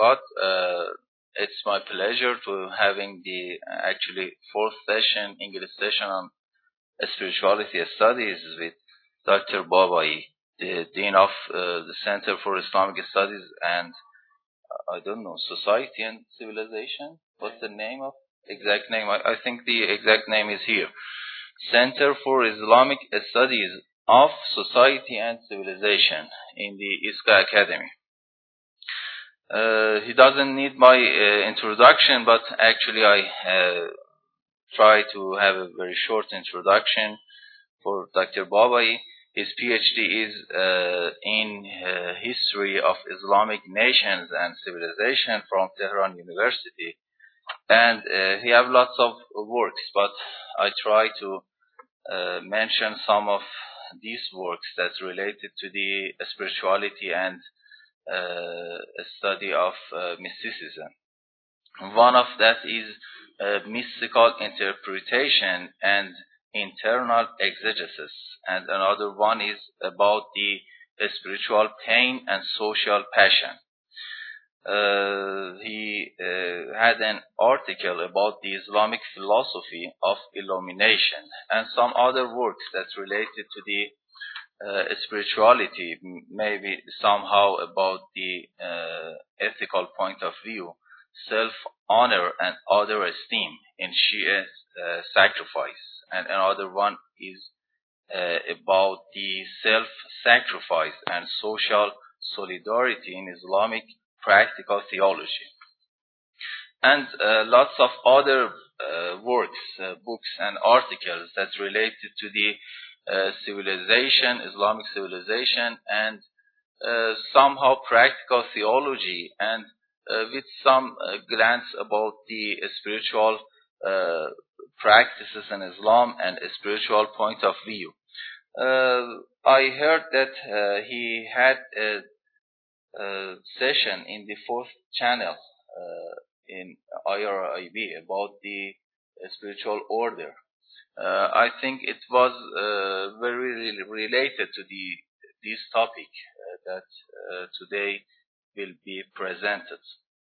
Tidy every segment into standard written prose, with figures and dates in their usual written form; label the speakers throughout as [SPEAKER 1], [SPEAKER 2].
[SPEAKER 1] God. It's my pleasure to having the actually fourth session, English session on spirituality studies with Dr. Babai, the Dean of the Center for Islamic Studies and I don't know, Society and Civilization. What's the name of exact name? I think the exact name is here. Center for Islamic Studies of Society and Civilization in the ISKA Academy. He doesn't need my introduction, but actually I try to have a very short introduction for Dr. Babai. His PhD is in History of Islamic Nations and Civilization from Tehran University. And he have lots of works, but I try to mention some of these works that's related to the spirituality and study of mysticism. One of that is mystical interpretation and internal exegesis, and another one is about the spiritual pain and social passion. He had an article about the Islamic philosophy of illumination and some other works that's related to the spirituality, maybe somehow about the ethical point of view, self-honor and other esteem in Shia sacrifice. And another one is about the self-sacrifice and social solidarity in Islamic practical theology. And lots of other works, books and articles that's related to the civilization, Islamic civilization, and somehow practical theology, and with some glance about the spiritual practices in Islam and a spiritual point of view. I heard that he had a session in the fourth channel in IRIB about the spiritual order. I think it was very related to this topic that today will be presented.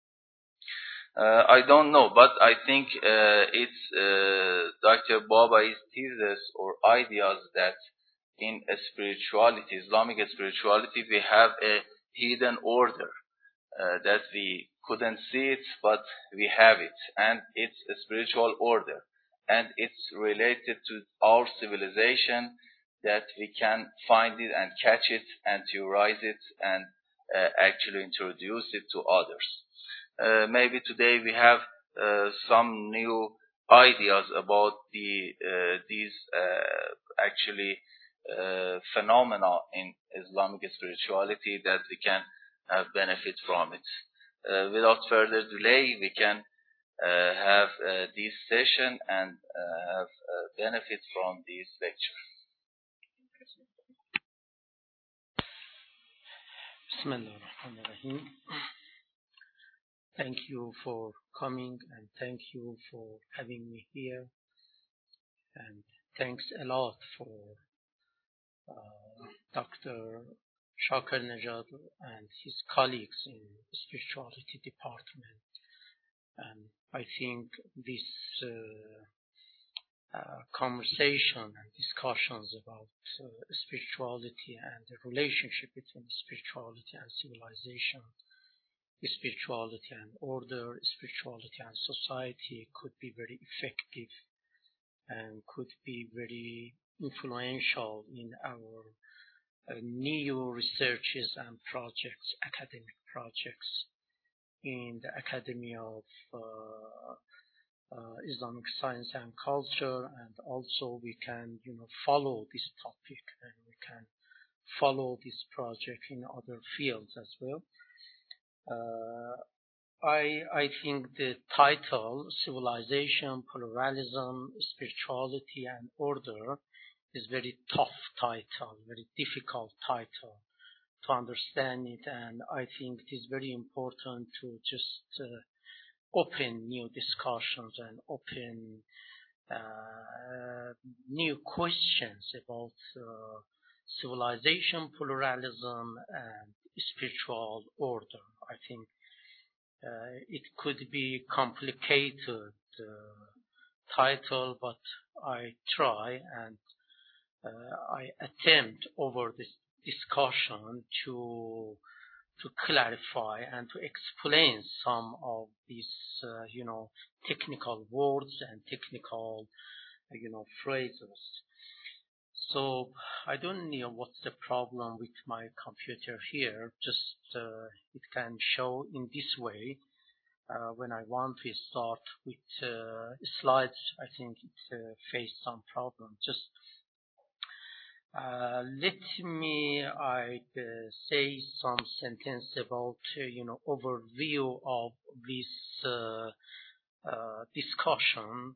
[SPEAKER 1] I don't know, but I think it's Dr. Babai's thesis or ideas that in spirituality, Islamic spirituality, we have a hidden order that we couldn't see it, but we have it, and it's a spiritual order, and it's related to our civilization that we can find it and catch it and theorize it and actually introduce it to others. Maybe today we have some new ideas about these actually phenomena in Islamic spirituality that we can benefit from it. Without further delay, we can have this session and have benefit from this lecture.
[SPEAKER 2] Bismillahirrahmanirrahim. Thank you for coming and thank you for having me here, and thanks a lot for Dr. Shakir Nejad and his colleagues in the spirituality department. And I think this conversation and discussions about spirituality and the relationship between spirituality and civilization, spirituality and order, spirituality and society could be very effective and could be very influential in our new researches and projects, academic projects in the Academy of Islamic Science and Culture, and also we can follow this topic and we can follow this project in other fields as well. I think the title, Civilization, Pluralism, Spirituality and Order, is very tough title, very difficult title to understand it, and I think it is very important to just open new discussions and open new questions about civilization, pluralism and spiritual order. I think It could be complicated title, but I try and I attempt over this discussion to clarify and to explain some of these, technical words and technical, phrases. So I don't know what's the problem with my computer here. Just it can show in this way. When I want to start with slides, I think it faced some problem. Just let me say some sentence about overview of this discussion.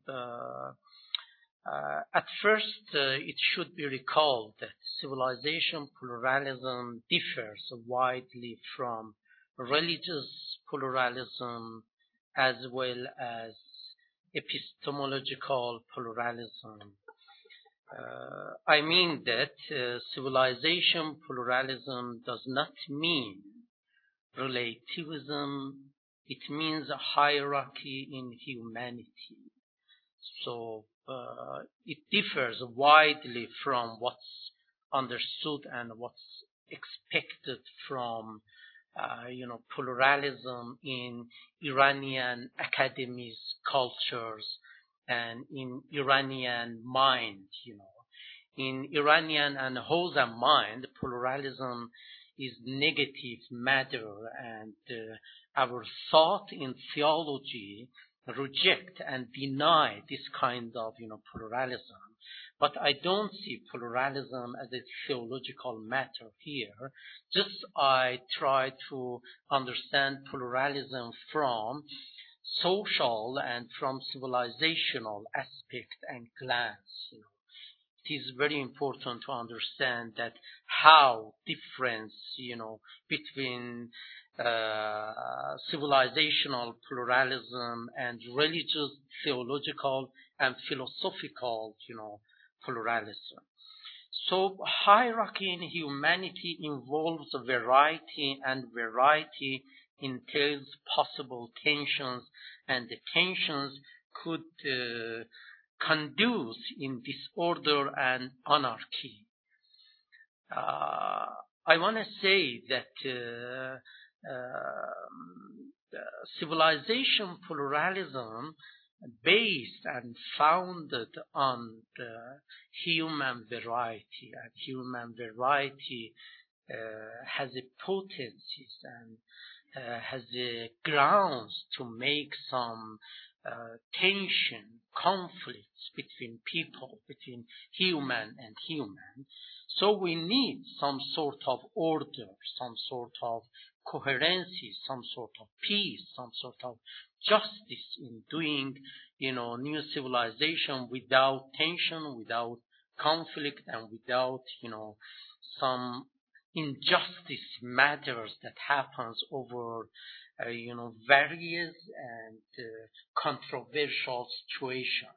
[SPEAKER 2] At first, it should be recalled that civilization pluralism differs widely from religious pluralism as well as epistemological pluralism. I mean that civilization pluralism does not mean relativism. It means a hierarchy in humanity. So it differs widely from what's understood and what's expected from pluralism in Iranian academies, cultures, and in Iranian mind. In Iranian and Hausa mind, pluralism is negative matter, and our thought in theology reject and deny this kind of pluralism. But I don't see pluralism as a theological matter here. Just I try to understand pluralism from social and from civilizational aspect and glance. It is very important to understand that how difference between civilizational pluralism and religious, theological, and philosophical pluralism. So hierarchy in humanity involves variety, and variety entails possible tensions, and the tensions could conduce in disorder and anarchy. I want to say that civilization pluralism based and founded on the human variety, and human variety has a potencies and has a grounds to make some tension, conflicts between people, between human and human. So we need some sort of order, some sort of coherency, some sort of peace, some sort of justice in doing, new civilization without tension, without conflict, and without, some injustice matters that happens over, various and controversial situations.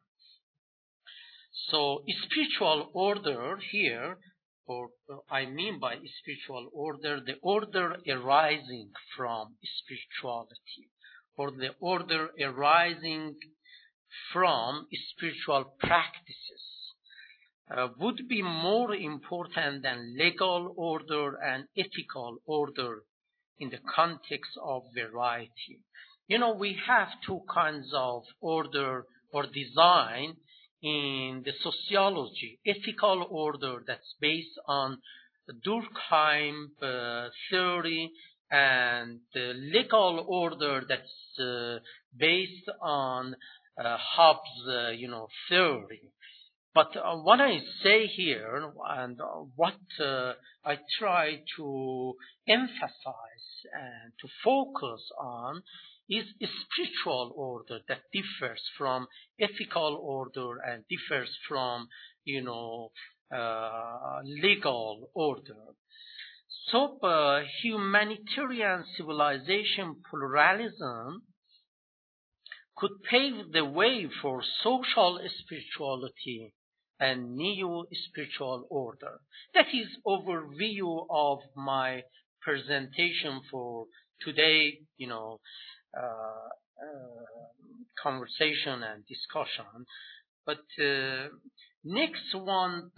[SPEAKER 2] So spiritual order here, or I mean by spiritual order, the order arising from spirituality, or the order arising from spiritual practices, would be more important than legal order and ethical order in the context of variety. We have two kinds of order or design in the sociology. Ethical order that's based on Durkheim theory, and legal order that's based on Hobbes, theory. But what I say here, and what I try to emphasize and to focus on, is a spiritual order that differs from ethical order and differs from, legal order. So humanitarian civilization pluralism could pave the way for social spirituality and new spiritual order. That is overview of my presentation for today. conversation and discussion. But next one,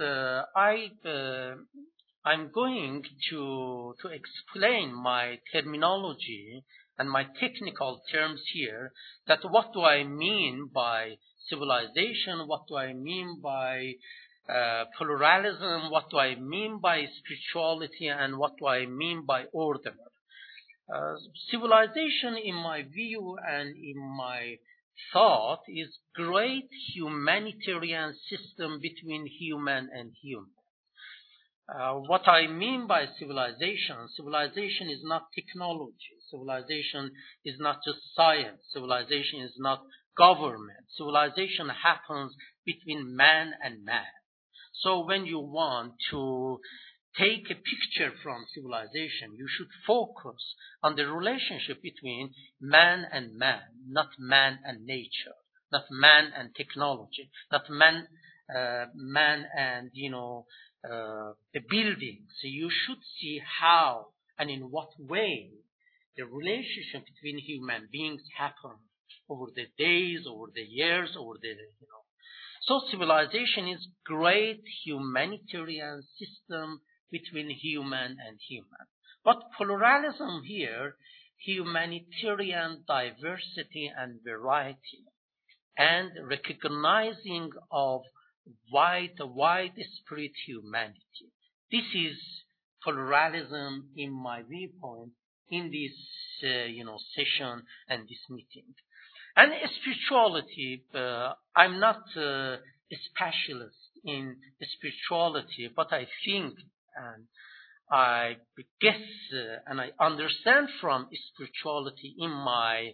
[SPEAKER 2] I'm going to explain my terminology and my technical terms here. That what do I mean by civilization? What do I mean by pluralism? What do I mean by spirituality? And what do I mean by order? Civilization, in my view and in my thought, is great humanitarian system between human and human. What I mean by civilization is not technology. Civilization is not just science. Civilization is not government. Civilization happens between man and man. So when you want to take a picture from civilization, you should focus on the relationship between man and man, not man and nature, not man and technology, not man and, the buildings. So you should see how and in what way the relationship between human beings happen over the days, over the years, over the, So civilization is great humanitarian system between human and human. But pluralism here, humanitarian diversity and variety, and recognizing of widespread humanity. This is pluralism in my viewpoint in this, session and this meeting. And spirituality, I'm not a specialist in spirituality, but I think and I guess and I understand from spirituality in my,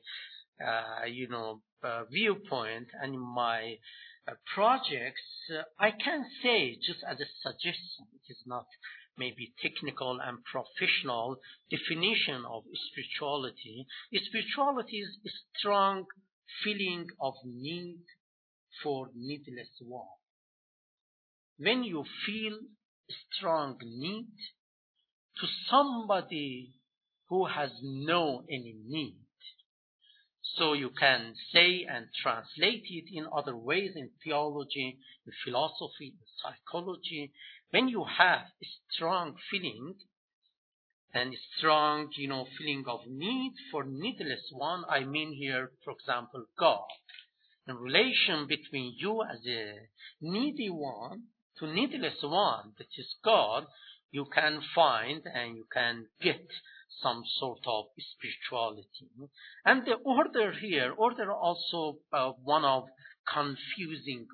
[SPEAKER 2] viewpoint and in my projects, I can say just as a suggestion, it is not maybe technical and professional definition of spirituality. Spirituality is a strong feeling of need for needless one. When you feel strong need to somebody who has no any need, so you can say and translate it in other ways in theology, in philosophy, in psychology. When you have a strong feeling and strong, feeling of need for needless one, I mean here, for example, God. In relation between you as a needy one to needless one, that is God, you can find and you can get some sort of spirituality. And the order here, order also one of confusing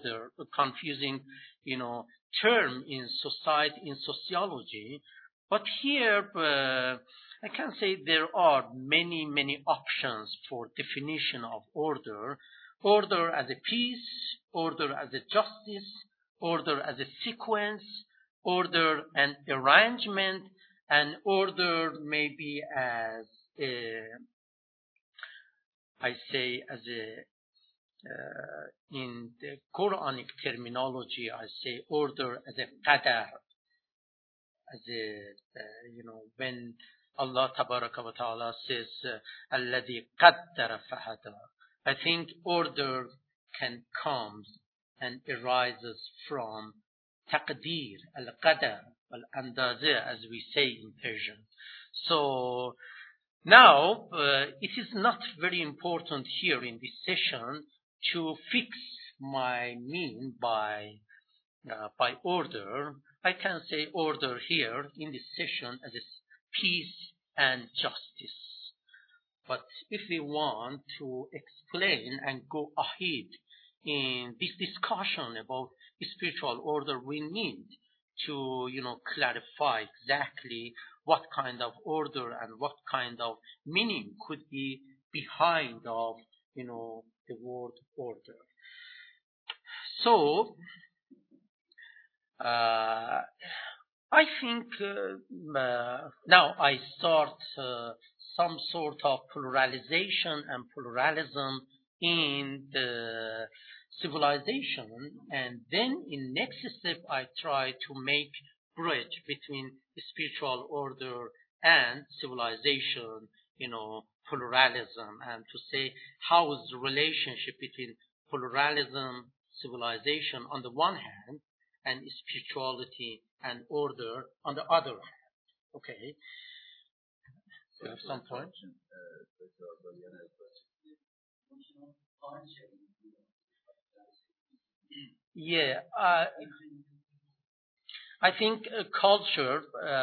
[SPEAKER 2] term in society, in sociology. But here, I can say there are many options for definition of order. Order as a peace, order as a justice, order as a sequence, order and arrangement, and order maybe as in the Quranic terminology, I say order as a qadar, as a, when Allah Tabaraka wa Ta'ala says, alladhi qaddara fahada, I think order can come and arises from taqdeer, al-qadar, al-andaze, as we say in Persian. So now, it is not very important here in this session to fix my mean by order. I can say order here in this session as a peace and justice. But if we want to explain and go ahead in this discussion about spiritual order, we need to, clarify exactly what kind of order and what kind of meaning could be behind of, the word order. So, I think now I start some sort of pluralization and pluralism in the civilization, and then in next step I try to make bridge between spiritual order and civilization, pluralism and to say how is the relationship between pluralism, civilization on the one hand, and spirituality and order on the other hand. Okay. You have some point? Yeah, I think culture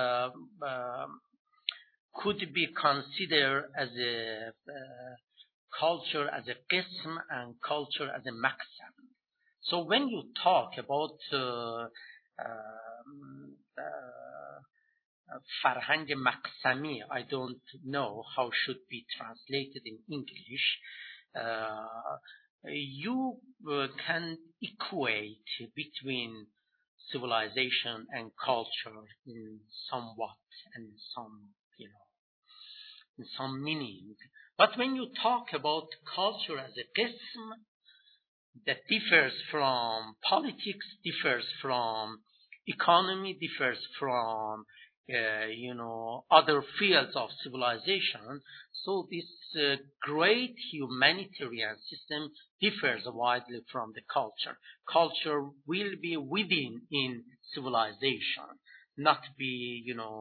[SPEAKER 2] could be considered as a culture as a qism and culture as a maqsam. So when you talk about farhang maqsami, I don't know how should be translated in English. You can equate between civilization and culture in somewhat and some, in some meaning. But when you talk about culture as a qism that differs from politics, differs from economy, differs from other fields of civilization. So this great humanitarian system differs widely from the culture. Culture will be within in civilization, not be,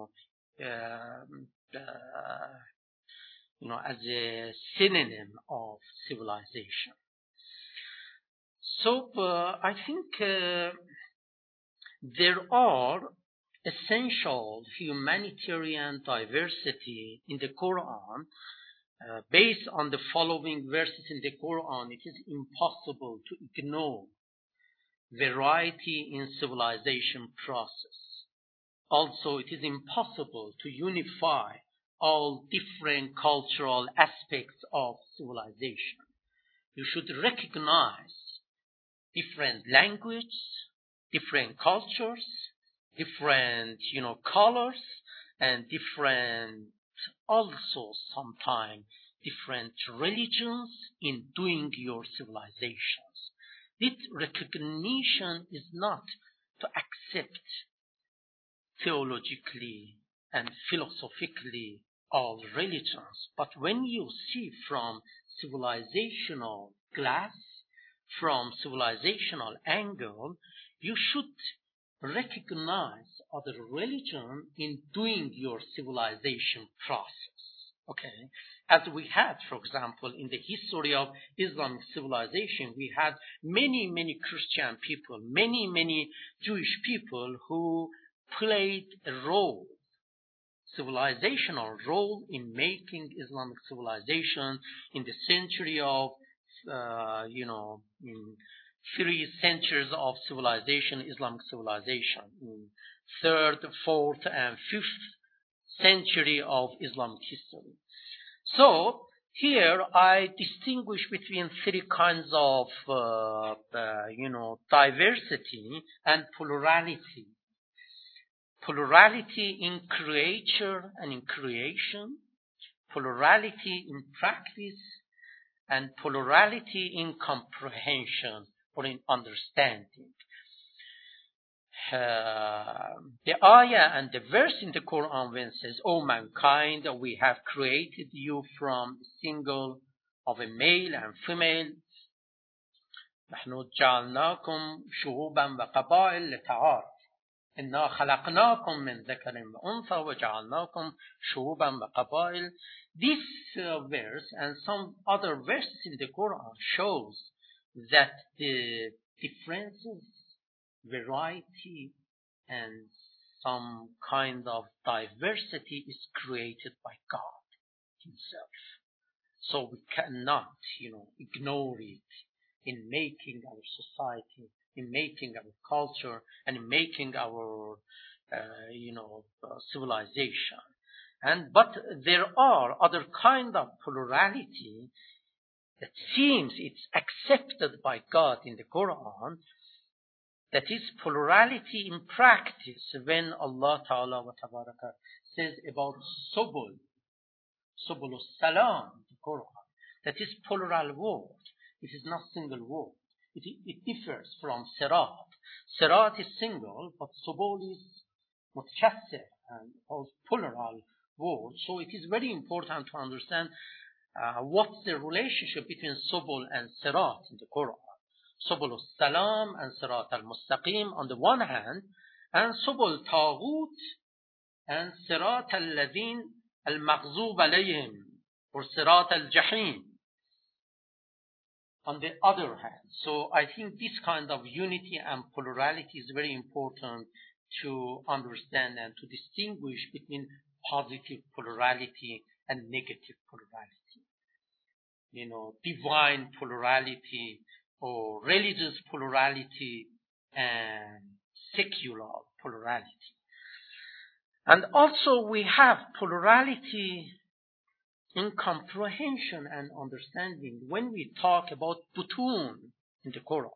[SPEAKER 2] as a synonym of civilization. So I think there are essential humanitarian diversity in the Quran. Based on the following verses in the Quran, it is impossible to ignore variety in civilization process. Also, it is impossible to unify all different cultural aspects of civilization. You should recognize different languages, different cultures, different, colors, and different, also sometimes different religions in doing your civilizations. This recognition is not to accept theologically and philosophically all religions, but when you see from civilizational glass, from civilizational angle, you should recognize other religion in doing your civilization process. Okay, as we had, for example, in the history of Islamic civilization, we had many Christian people, many Jewish people who played a role, civilizational role in making Islamic civilization in the century of, in 3 centuries of civilization, Islamic civilization, in 3rd, 4th, and 5th century of Islamic history. So here I distinguish between 3 kinds of, diversity and plurality. Plurality in creature and in creation, plurality in practice, and plurality in comprehension or in understanding. The ayah and the verse in the Quran when it says, "O mankind, we have created you from a single of a male and female. نحن جعلناكم شعوبا وقبائل لتعارفوا. إنا خلقناكم من ذكر وأنثى وجعلناكم شعوبا وقبائل." This verse and some other verses in the Quran shows that the differences, variety, and some kind of diversity is created by God Himself. So we cannot, ignore it in making our society, in making our culture, and in making our, civilization. But there are other kind of plurality that seems it's accepted by God in the Quran. That is plurality in practice when Allah Ta'ala wa Tabaraka says about Subul Salam in the Quran. That is plural word. It is not single word. It differs from Sirat. Sirat is single, but Subul is mutkassir and also plural word. So it is very important to understand what's the relationship between Subul and Sirat in the Quran. Subul al-Salam and Sirat al-Mustaqim on the one hand, and Subul Taghut and Sirat al-Ladhin al-Maghzub alayhim, or Sirat al-Jahim on the other hand. So I think this kind of unity and plurality is very important to understand and to distinguish between positive plurality and negative plurality. Divine plurality or religious plurality and secular plurality. And also we have plurality in comprehension and understanding. When we talk about butun in the Quran,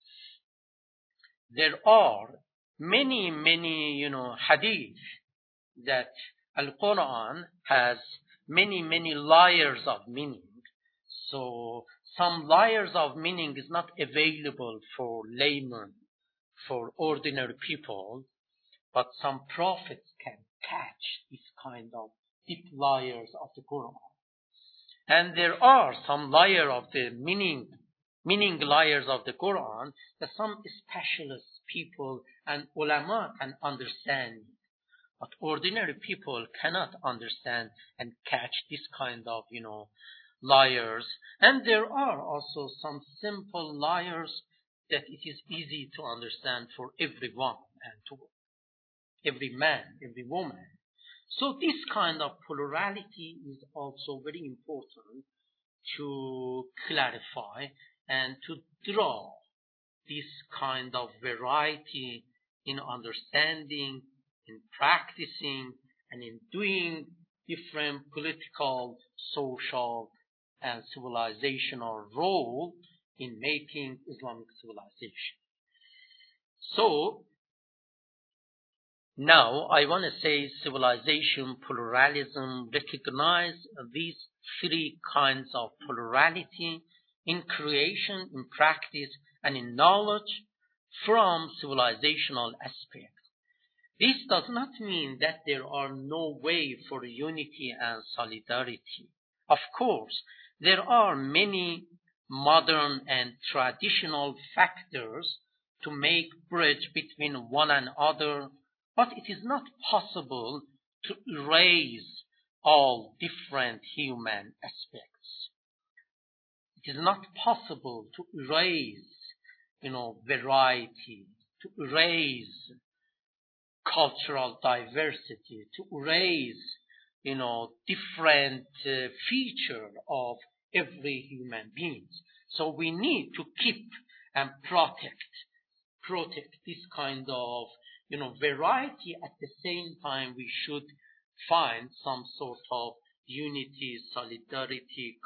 [SPEAKER 2] there are many hadith that Al-Quran has many layers of meaning. So some layers of meaning is not available for laymen, for ordinary people, but some prophets can catch this kind of deep layers of the Quran. And there are some layer of the meaning layers of the Quran that some specialist people and ulama can understand. But ordinary people cannot understand and catch this kind of, layers. And there are also some simple layers that it is easy to understand for everyone and to every man, every woman. So this kind of plurality is also very important to clarify and to draw this kind of variety in understanding, in practicing, and in doing different political, social, and civilizational role in making Islamic civilization. So now I want to say civilization, pluralism, recognize these three kinds of plurality in creation, in practice, and in knowledge from civilizational aspects. This does not mean that there are no way for unity and solidarity. Of course, there are many modern and traditional factors to make bridge between one another, but it is not possible to erase all different human aspects. It is not possible to erase, variety, to erase cultural diversity, to erase, different feature of every human being. So we need to keep and protect this kind of, variety. At the same time, we should find some sort of unity, solidarity,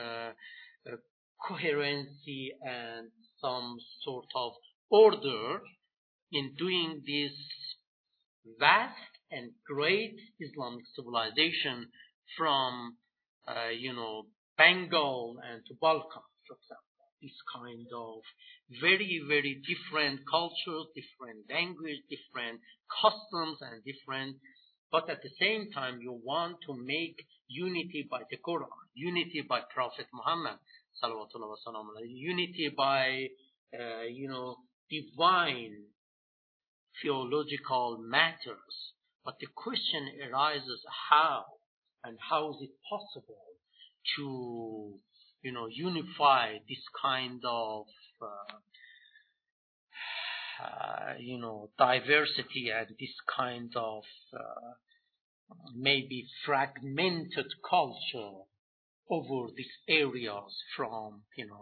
[SPEAKER 2] coherency, and some sort of order in doing this vast and great Islamic civilization from, Bengal and to Balkan, for example. This kind of very different cultures, different language, different customs, and but at the same time, you want to make unity by the Quran, unity by Prophet Muhammad, unity by, divine theological matters. But the question arises how is it possible to, unify this kind of, diversity and this kind of maybe fragmented culture over these areas from,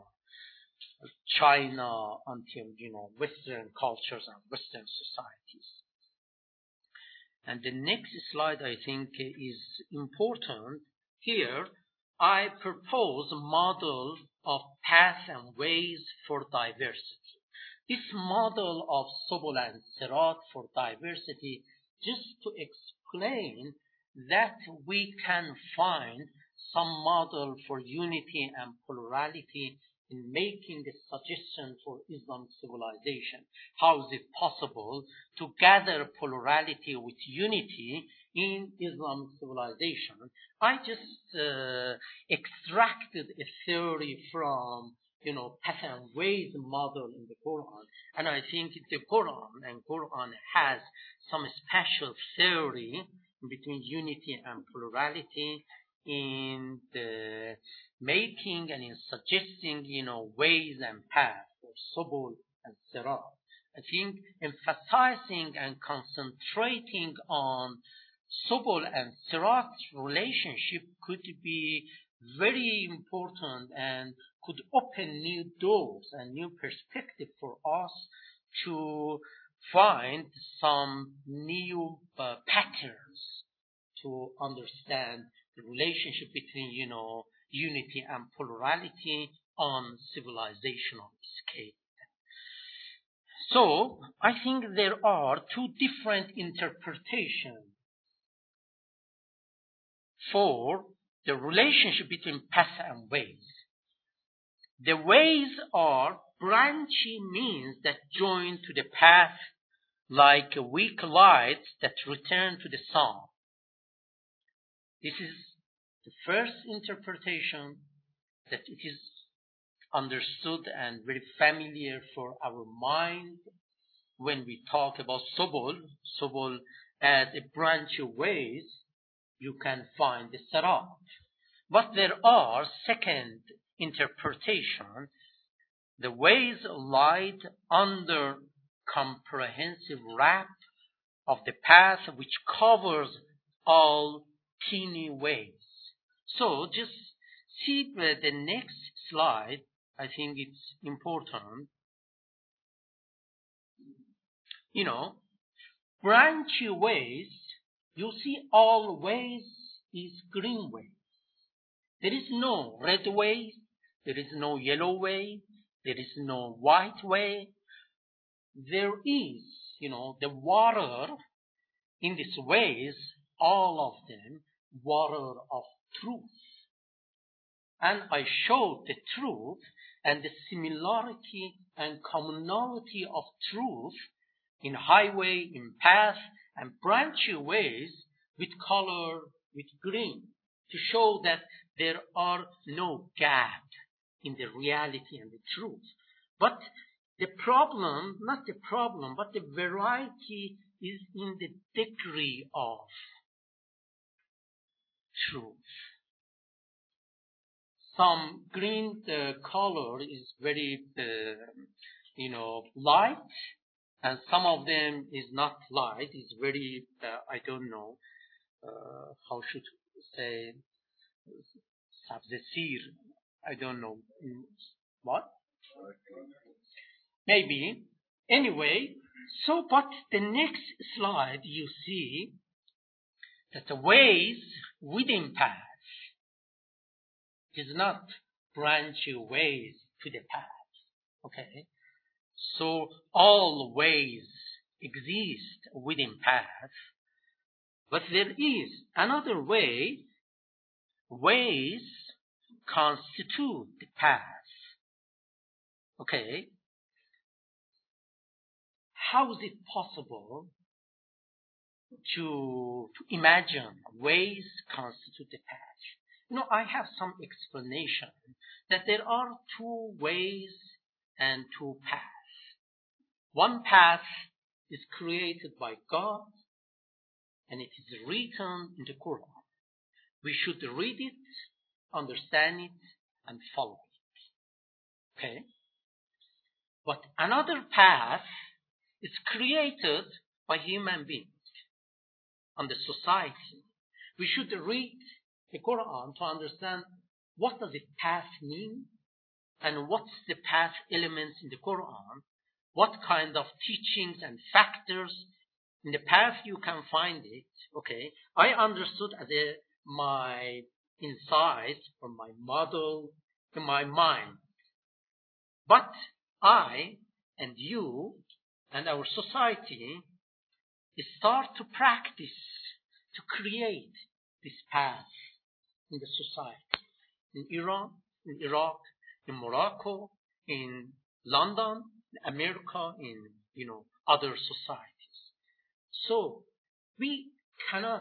[SPEAKER 2] China until, Western cultures and Western societies. And the next slide, I think, is important. Here, I propose a model of paths and ways for diversity. This model of Subul and Sirat for diversity, just to explain that we can find some model for unity and plurality in making a suggestion for Islamic civilization. How is it possible to gather plurality with unity in Islamic civilization? I just extracted a theory from, Path and Way's model in the Quran, and I think the Quran has some special theory between unity and plurality in the making and in suggesting, ways and paths for Subul and Sirat. I think emphasizing and concentrating on Subul and Sirat's relationship could be very important and could open new doors and new perspective for us to find some new patterns to understand the relationship between, unity and plurality on civilizational scale. So, I think there are two different interpretations for the relationship between paths and ways. The ways are branching means that join to the path like weak lights that return to the sun. This is the first interpretation, that it is understood and very familiar for our mind when we talk about Subul as a branch of ways you can find the Sirat. But there are second interpretation, the ways lied under comprehensive wrap of the path which covers all teeny ways. So just see the next slide. I think it's important. Branchy ways, you see all ways is green way. There is no red way, there is no yellow way, there is no white way. There is, the water in these ways, all of them, water of truth. And I showed the truth and the similarity and commonality of truth in highway, in path, and branchy ways with color, with green, to show that there are no gap in the reality and the truth. But the problem, not the problem, but the variety is in the degree of truth. Some green color is very, light, and some of them is not light. It's very, I don't know, how should say, sabzesir. I don't know what. Maybe. Anyway, so but the next slide you see that the ways within path is not branchy ways to the path. Okay? So all ways exist within path, but there is another way. Ways constitute the path. Okay? How is it possible to imagine ways constitute the path? I have some explanation that there are two ways and two paths. One path is created by God, and it is written in the Quran. We should read it, understand it, and follow it. Okay? But another path is created by human beings on the society. We should read the Quran to understand what does the path mean, and what's the path elements in the Quran, what kind of teachings and factors in the path you can find it. Okay, I understood as my insight or my model in my mind. But I and you and our society start to practice to create this path in the society. In Iran, in Iraq, in Morocco, in London, in America, in other societies. So we cannot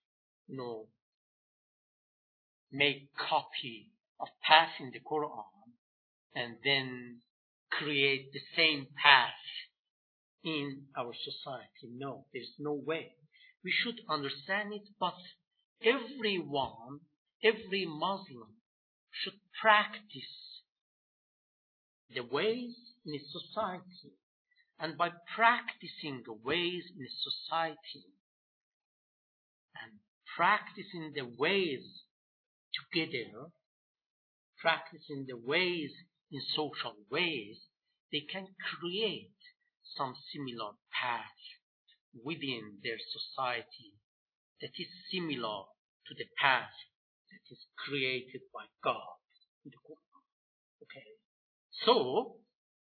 [SPEAKER 2] make copy of path in the Quran and then create the same path in our society. No, there's no way. We should understand it, but everyone, every Muslim should practice the ways in a society. And by practicing the ways in a society and practicing the ways together, practicing the ways in social ways, they can create some similar path within their society that is similar to the path that is created by God in the Quran. Okay. So,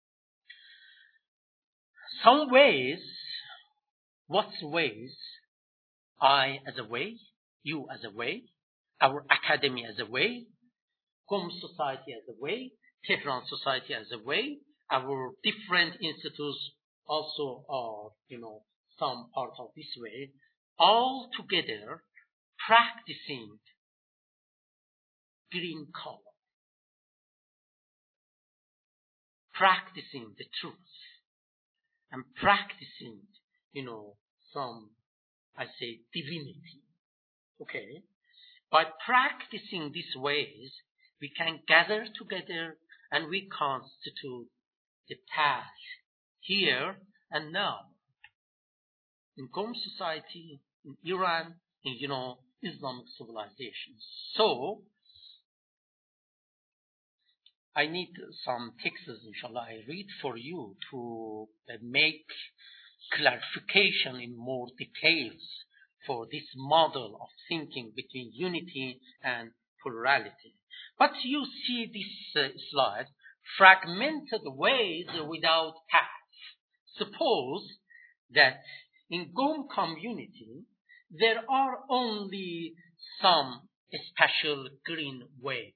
[SPEAKER 2] some ways, what's ways? I as a way, you as a way, our academy as a way, Qom society as a way, Tehran society as a way, our different institutes also are, some part of this way, all together practicing green color, practicing the truth, and practicing, some, I say, divinity. Okay? By practicing these ways, we can gather together and we constitute the path here and now. In Qom society, in Iran, in, Islamic civilization. So, I need some texts, inshallah, I read for you to make clarification in more details for this model of thinking between unity and plurality. But you see this slide, fragmented ways without path. Suppose that in Qom community, there are only some special green ways.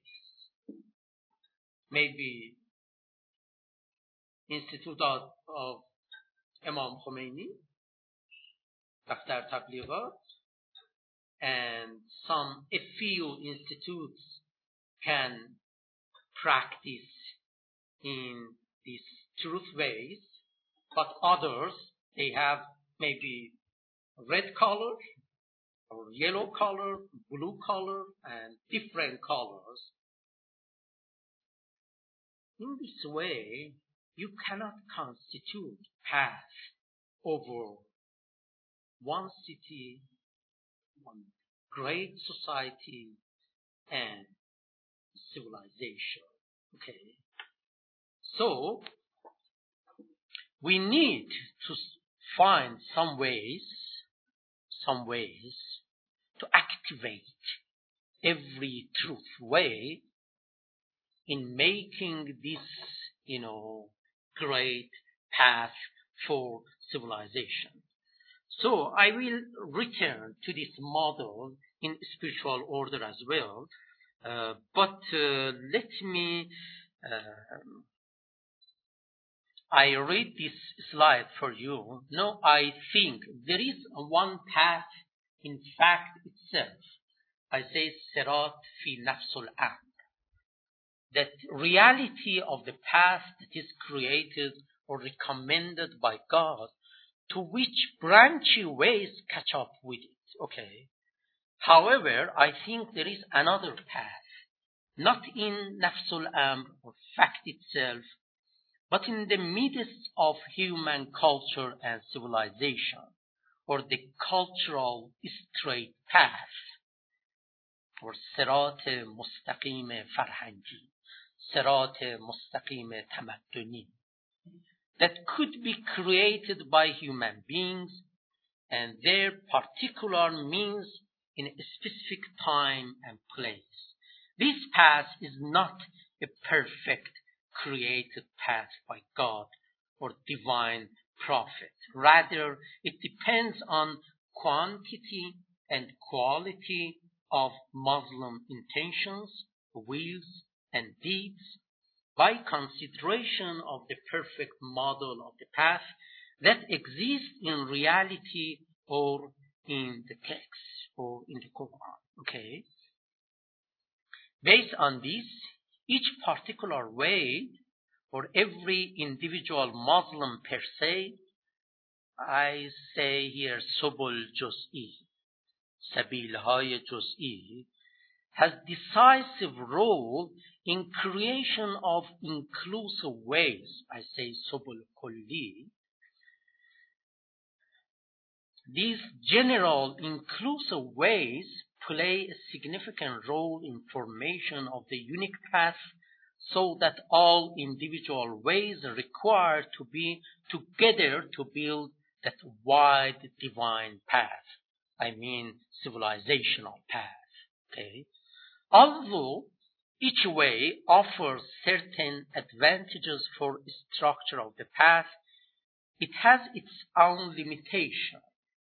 [SPEAKER 2] Maybe Institute of Imam Khomeini, Daftar Tabligat, and a few institutes can practice in these truth ways, but others, they have maybe red color, or yellow color, blue color, and different colors. In this way, you cannot constitute path over one city, one great society, and civilization. Okay. So, we need to find some ways to activate every truth way in making this, great path for civilization. So I will return to this model in spiritual order as well. But let me, I read this slide for you. Now I think there is one path in fact itself. I say Sirat fi nafsul amr. That reality of the path that is created or recommended by God, to which branchy ways catch up with it. Okay. However, I think there is another path, not in Nafsul Amr or fact itself, but in the midst of human culture and civilization, or the cultural straight path, or Sirat Mustaqim Farhangi, Sirat Mustaqim Tamadduni, that could be created by human beings and their particular means in a specific time and place. This path is not a perfect created path by God or divine prophet. Rather, it depends on quantity and quality of Muslim intentions, wills, and deeds, by consideration of the perfect model of the path that exists in reality or in the text or in the Quran. Okay. Based on this, each particular way for every individual Muslim per se, I say here Subul Juz'i, Sabilhay Juz'i, has decisive role in creation of inclusive ways. I say Subul Kulli. These general inclusive ways play a significant role in formation of the unique path, so that all individual ways are required to be together to build that wide divine path. I mean civilizational path. Okay. Although each way offers certain advantages for structure of the path, it has its own limitation.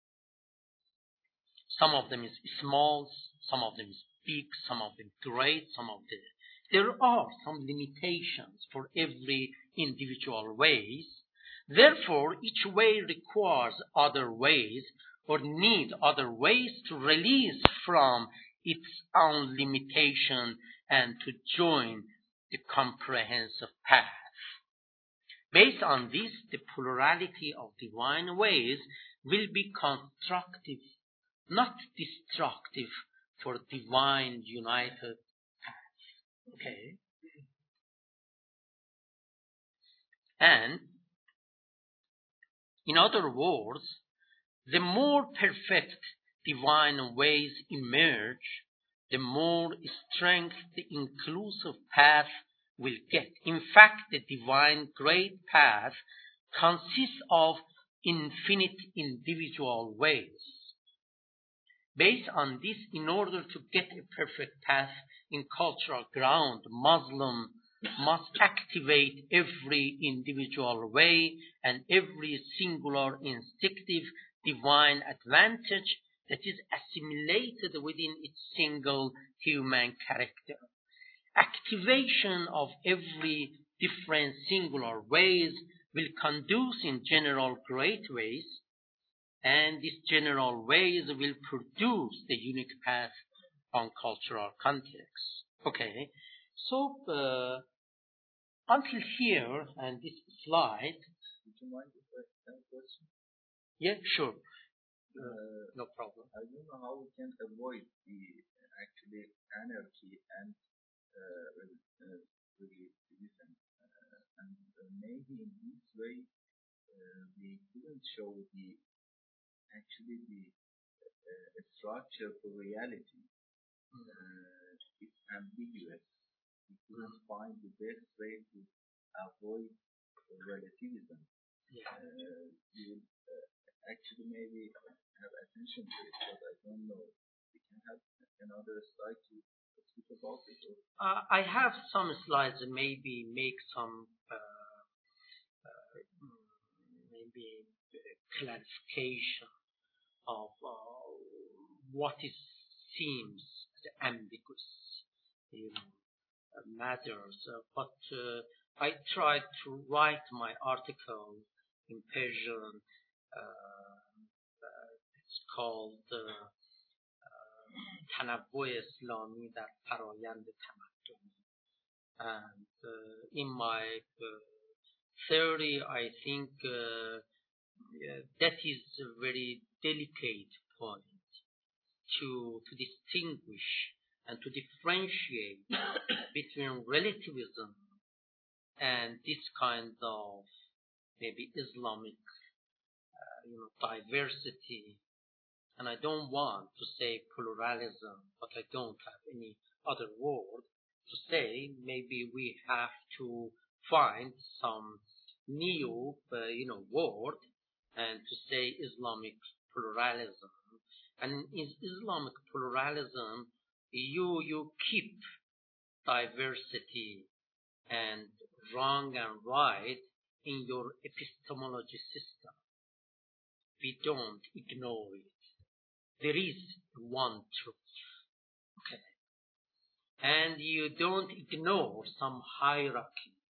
[SPEAKER 2] Some of them is small, some of them is big, some of them great, some of them. There are some limitations for every individual ways. Therefore, each way requires other ways or need other ways to release from its own limitation and to join the comprehensive path. Based on this, the plurality of divine ways will be constructive, not destructive, for divine united path. Okay. And in other words, the more perfect divine ways emerge, the more strength the inclusive path will get. In fact, the divine great path consists of infinite individual ways. Based on this, in order to get a perfect path in cultural ground, Muslim must activate every individual way and every singular instinctive divine advantage that is assimilated within its single human character. Activation of every different singular ways will conduce in general great ways, and these general ways will produce the unique path on cultural context. Okay, so until here and this slide.
[SPEAKER 1] Would you mind if I have a question?
[SPEAKER 2] Yeah, sure. No problem.
[SPEAKER 1] I don't know how we can avoid the actually anarchy and relativism, and maybe in this way we couldn't show the structure for reality. It's ambiguous. We couldn't find the best way to avoid relativism.
[SPEAKER 2] Yeah.
[SPEAKER 1] You will actually maybe have attention to it, but I don't know. We can have another slide to speak about it.
[SPEAKER 2] I have some slides and maybe make some maybe clarification of what it seems ambiguous, matters. But I tried to write my article in Persian. It's called تنوع اسلامی در فرایند تمدنی. And in my theory, I think that is a very delicate point to distinguish and to differentiate between relativism and this kind of maybe Islamic diversity. And I don't want to say pluralism, but I don't have any other word to say. Maybe we have to find some new word and to say Islamic pluralism. And in Islamic pluralism, you keep diversity and wrong and right in your epistemology system. We don't ignore it. There is one truth. Okay. And you don't ignore some hierarchy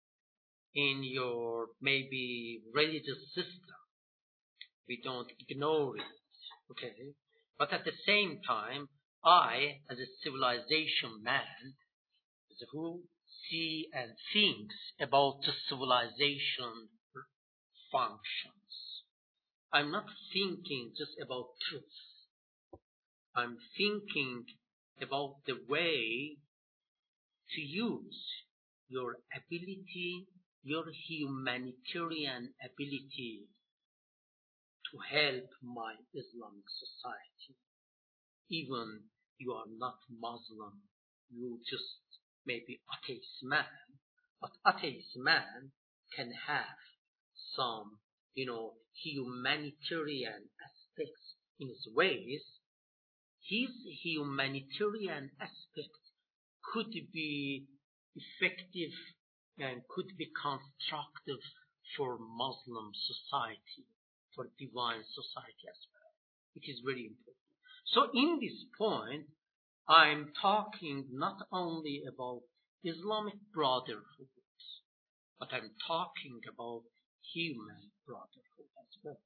[SPEAKER 2] in your maybe religious system. We don't ignore it, okay? But at the same time, I, as a civilization man, who see and thinks about the civilization functions, I'm not thinking just about truth. I'm thinking about the way to use your ability, your humanitarian ability to help my Islamic society. Even you are not Muslim, you just maybe atheist man, but atheist man can have some, humanitarian aspects in his ways. His humanitarian aspect could be effective and could be constructive for Muslim society, for divine society as well. It is very important. So in this point, I'm talking not only about Islamic brotherhood, but I'm talking about human brotherhood as well.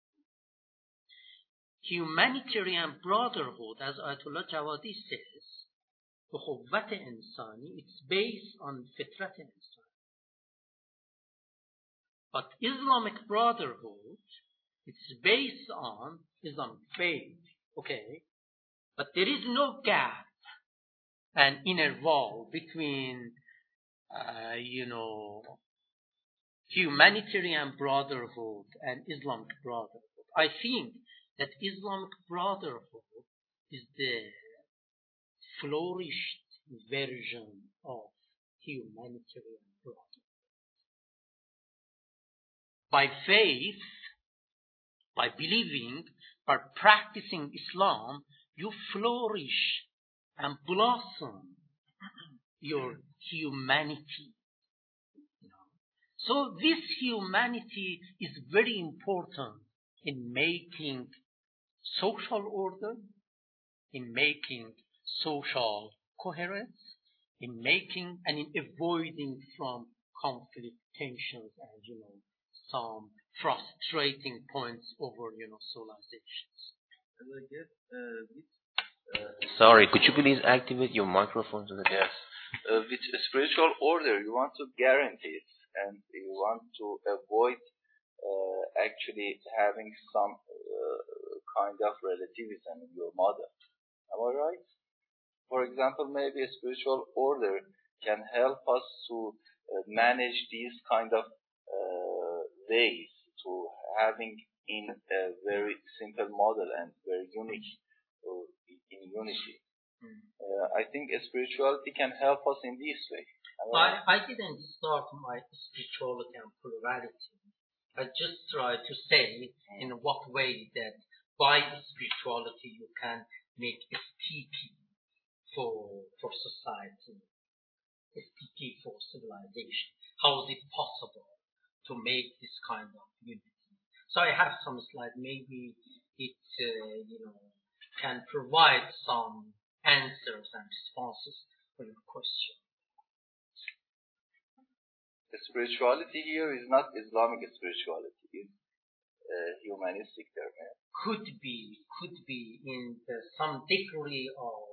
[SPEAKER 2] Humanitarian brotherhood, as Ayatollah Jawadi says, أخوة إنساني, it's based on فطرة إنسان. But Islamic brotherhood, it's based on Islamic faith, okay? But there is no gap and inner wall between, humanitarian brotherhood and Islamic brotherhood. I think that Islamic brotherhood is the flourished version of humanitarian brotherhood. By faith, by believing, by practicing Islam, you flourish and blossom your humanity. So this humanity is very important in making social order, in making social coherence, in making and in avoiding from conflict, tensions, and some frustrating points over civilizations.
[SPEAKER 3] Sorry, could you please activate your microphone so that
[SPEAKER 1] Yes. With spiritual order, you want to guarantee it, and you want to avoid actually having some kind of relativism in your model. Am I right? For example, maybe a spiritual order can help us to manage these kind of ways to having in a very simple model and very unique in unity. I think spirituality can help us in this way.
[SPEAKER 2] I didn't start my spirituality and plurality. I just tried to say in what way that by spirituality you can make STP for society, STP for civilization. How is it possible to make this kind of unity? So I have some slide. Maybe it can provide some answers and responses for your question.
[SPEAKER 1] The spirituality here is not Islamic spirituality; it's humanistic term.
[SPEAKER 2] Could be in some degree of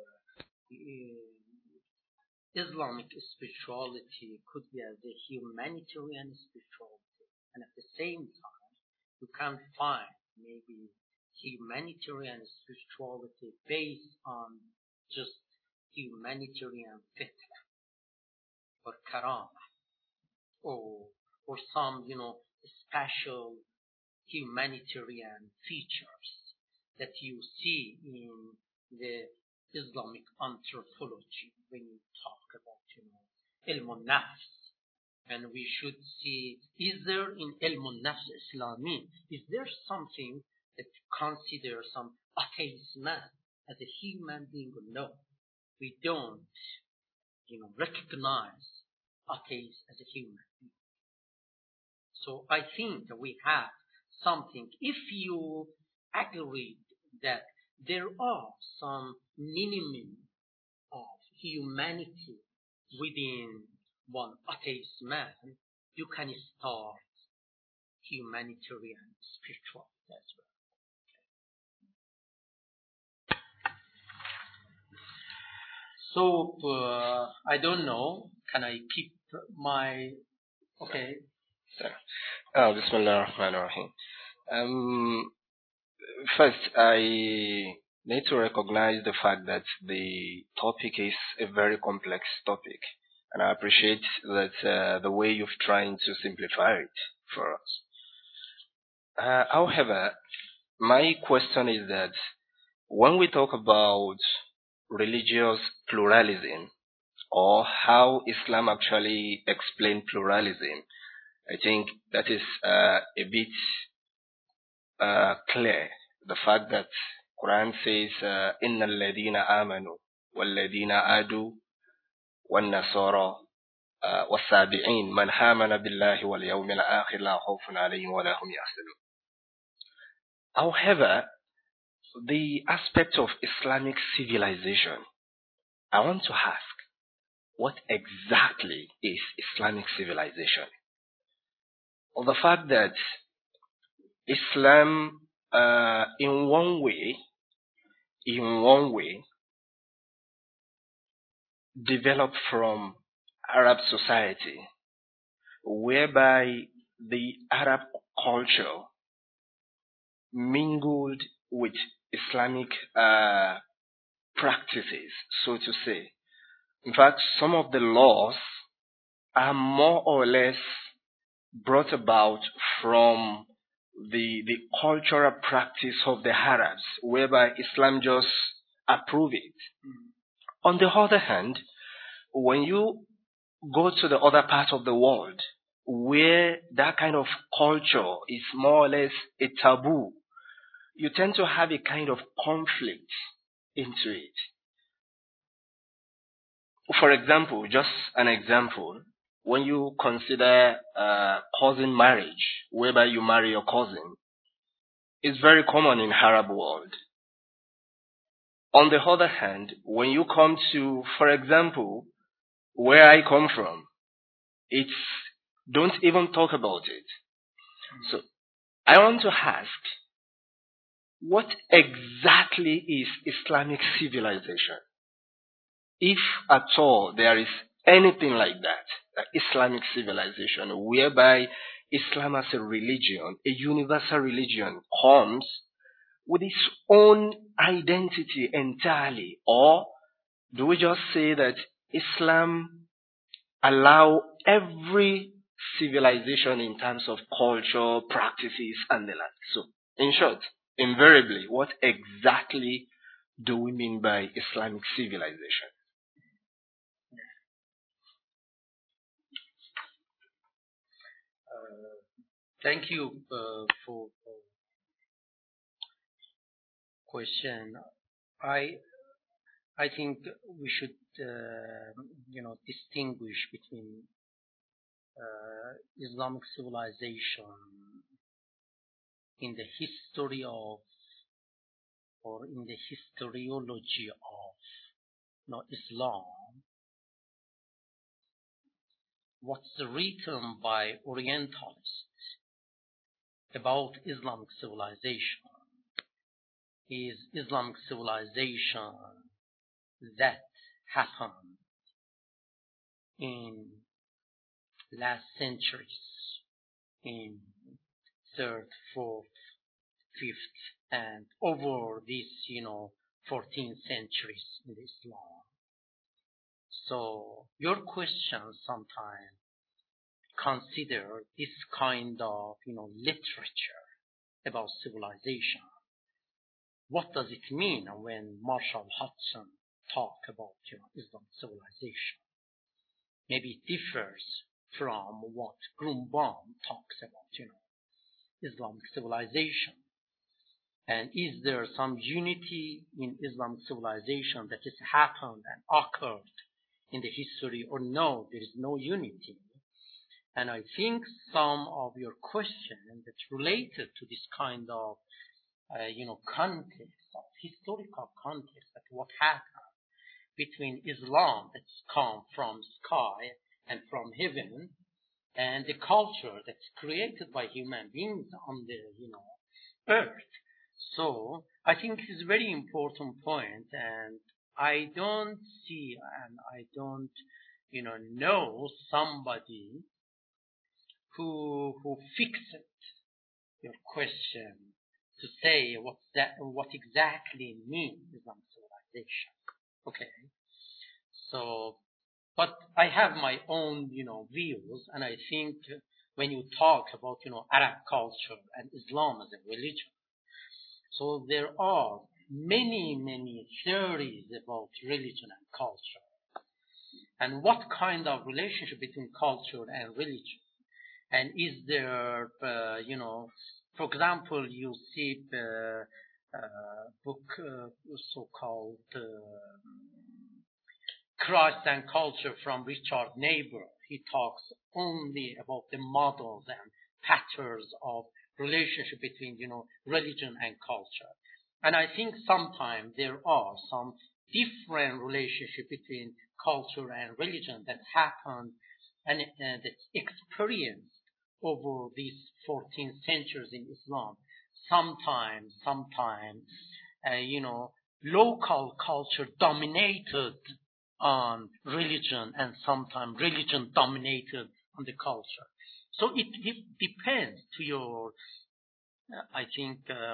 [SPEAKER 2] Islamic spirituality, could be as a humanitarian spirituality, and at the same time you can find maybe humanitarian spirituality based on just humanitarian fitra or karama or some special humanitarian features that you see in the Islamic anthropology when you talk about ilm al-nafs. And we should see, is there in ilm al-nafs Islami, is there something that considers some atheist man as a human being? No, we don't recognize atheist as a human being. So I think that we have something, if you agree that there are some minimum of humanity within one atheist man, you can start humanitarian spirituality as well. So I don't know. Can I keep my okay?
[SPEAKER 4] Bismillah ar-Rahman ar-Rahim. First, I need to recognize the fact that the topic is a very complex topic, and I appreciate that the way you've tried to simplify it for us. However, my question is that when we talk about religious pluralism, or how Islam actually explains pluralism, I think that is a bit clear. The fact that Quran says, "Inna alladhina amanu, walladhina adu, والنصارى والسابعين من آمن بالله واليوم الآخر لا خوف عليهم ولا هم يحزنون." However, the aspect of Islamic civilization, I want to ask, what exactly is Islamic civilization? Or the fact that Islam, in one way, developed from Arab society, whereby the Arab culture mingled with Islamic practices, so to say. In fact, some of the laws are more or less brought about from the cultural practice of the Arabs, whereby Islam just approved it. On the other hand, when you go to the other part of the world, where that kind of culture is more or less a taboo, you tend to have a kind of conflict into it. For example, just an example, when you consider cousin marriage, whereby you marry your cousin, it's very common in Arab world. On the other hand, when you come to, for example, where I come from, it's don't even talk about it. So I want to ask, what exactly is Islamic civilization? If at all there is anything like that, Islamic civilization, whereby Islam as a religion, a universal religion, comes with its own identity entirely, or do we just say that Islam allow every civilization in terms of culture, practices, and the like? So, in short, invariably, what exactly do we mean by Islamic civilization?
[SPEAKER 2] Thank you for question. I think we should distinguish between Islamic civilization in the history of, or in the historiology of Islam. What's written by Orientalists about Islamic civilization is Islamic civilization that happened in last centuries, in 3rd, 4th, 5th, and over this, 14th centuries in Islam. So your question sometimes consider this kind of, literature about civilization. What does it mean when Marshall Hudson talk about, Islamic civilization? Maybe it differs from what Grunbaum talks about, Islamic civilization. And is there some unity in Islamic civilization that has happened and occurred in the history, or no, there is no unity? And I think some of your questions that's related to this kind of, context, of historical context, that what happened between Islam that's come from sky and from heaven, and the culture that's created by human beings on the earth. So I think it's a very important point, and I don't see and I don't know somebody who fixed your question to say what exactly means Islamic civilization. Okay, so but I have my own views, and I think when you talk about Arab culture and Islam as a religion, so there are many theories about religion and culture, and what kind of relationship between culture and religion. And is there, for example, you see the book so-called Christ and Culture from Richard Niebuhr. He talks only about the models and patterns of relationship between, religion and culture. And I think sometimes there are some different relationship between culture and religion that happen and that's experienced over these 14 centuries in Islam. Sometimes, local culture dominated on religion, and sometimes religion dominated on the culture. So it depends to your, I think,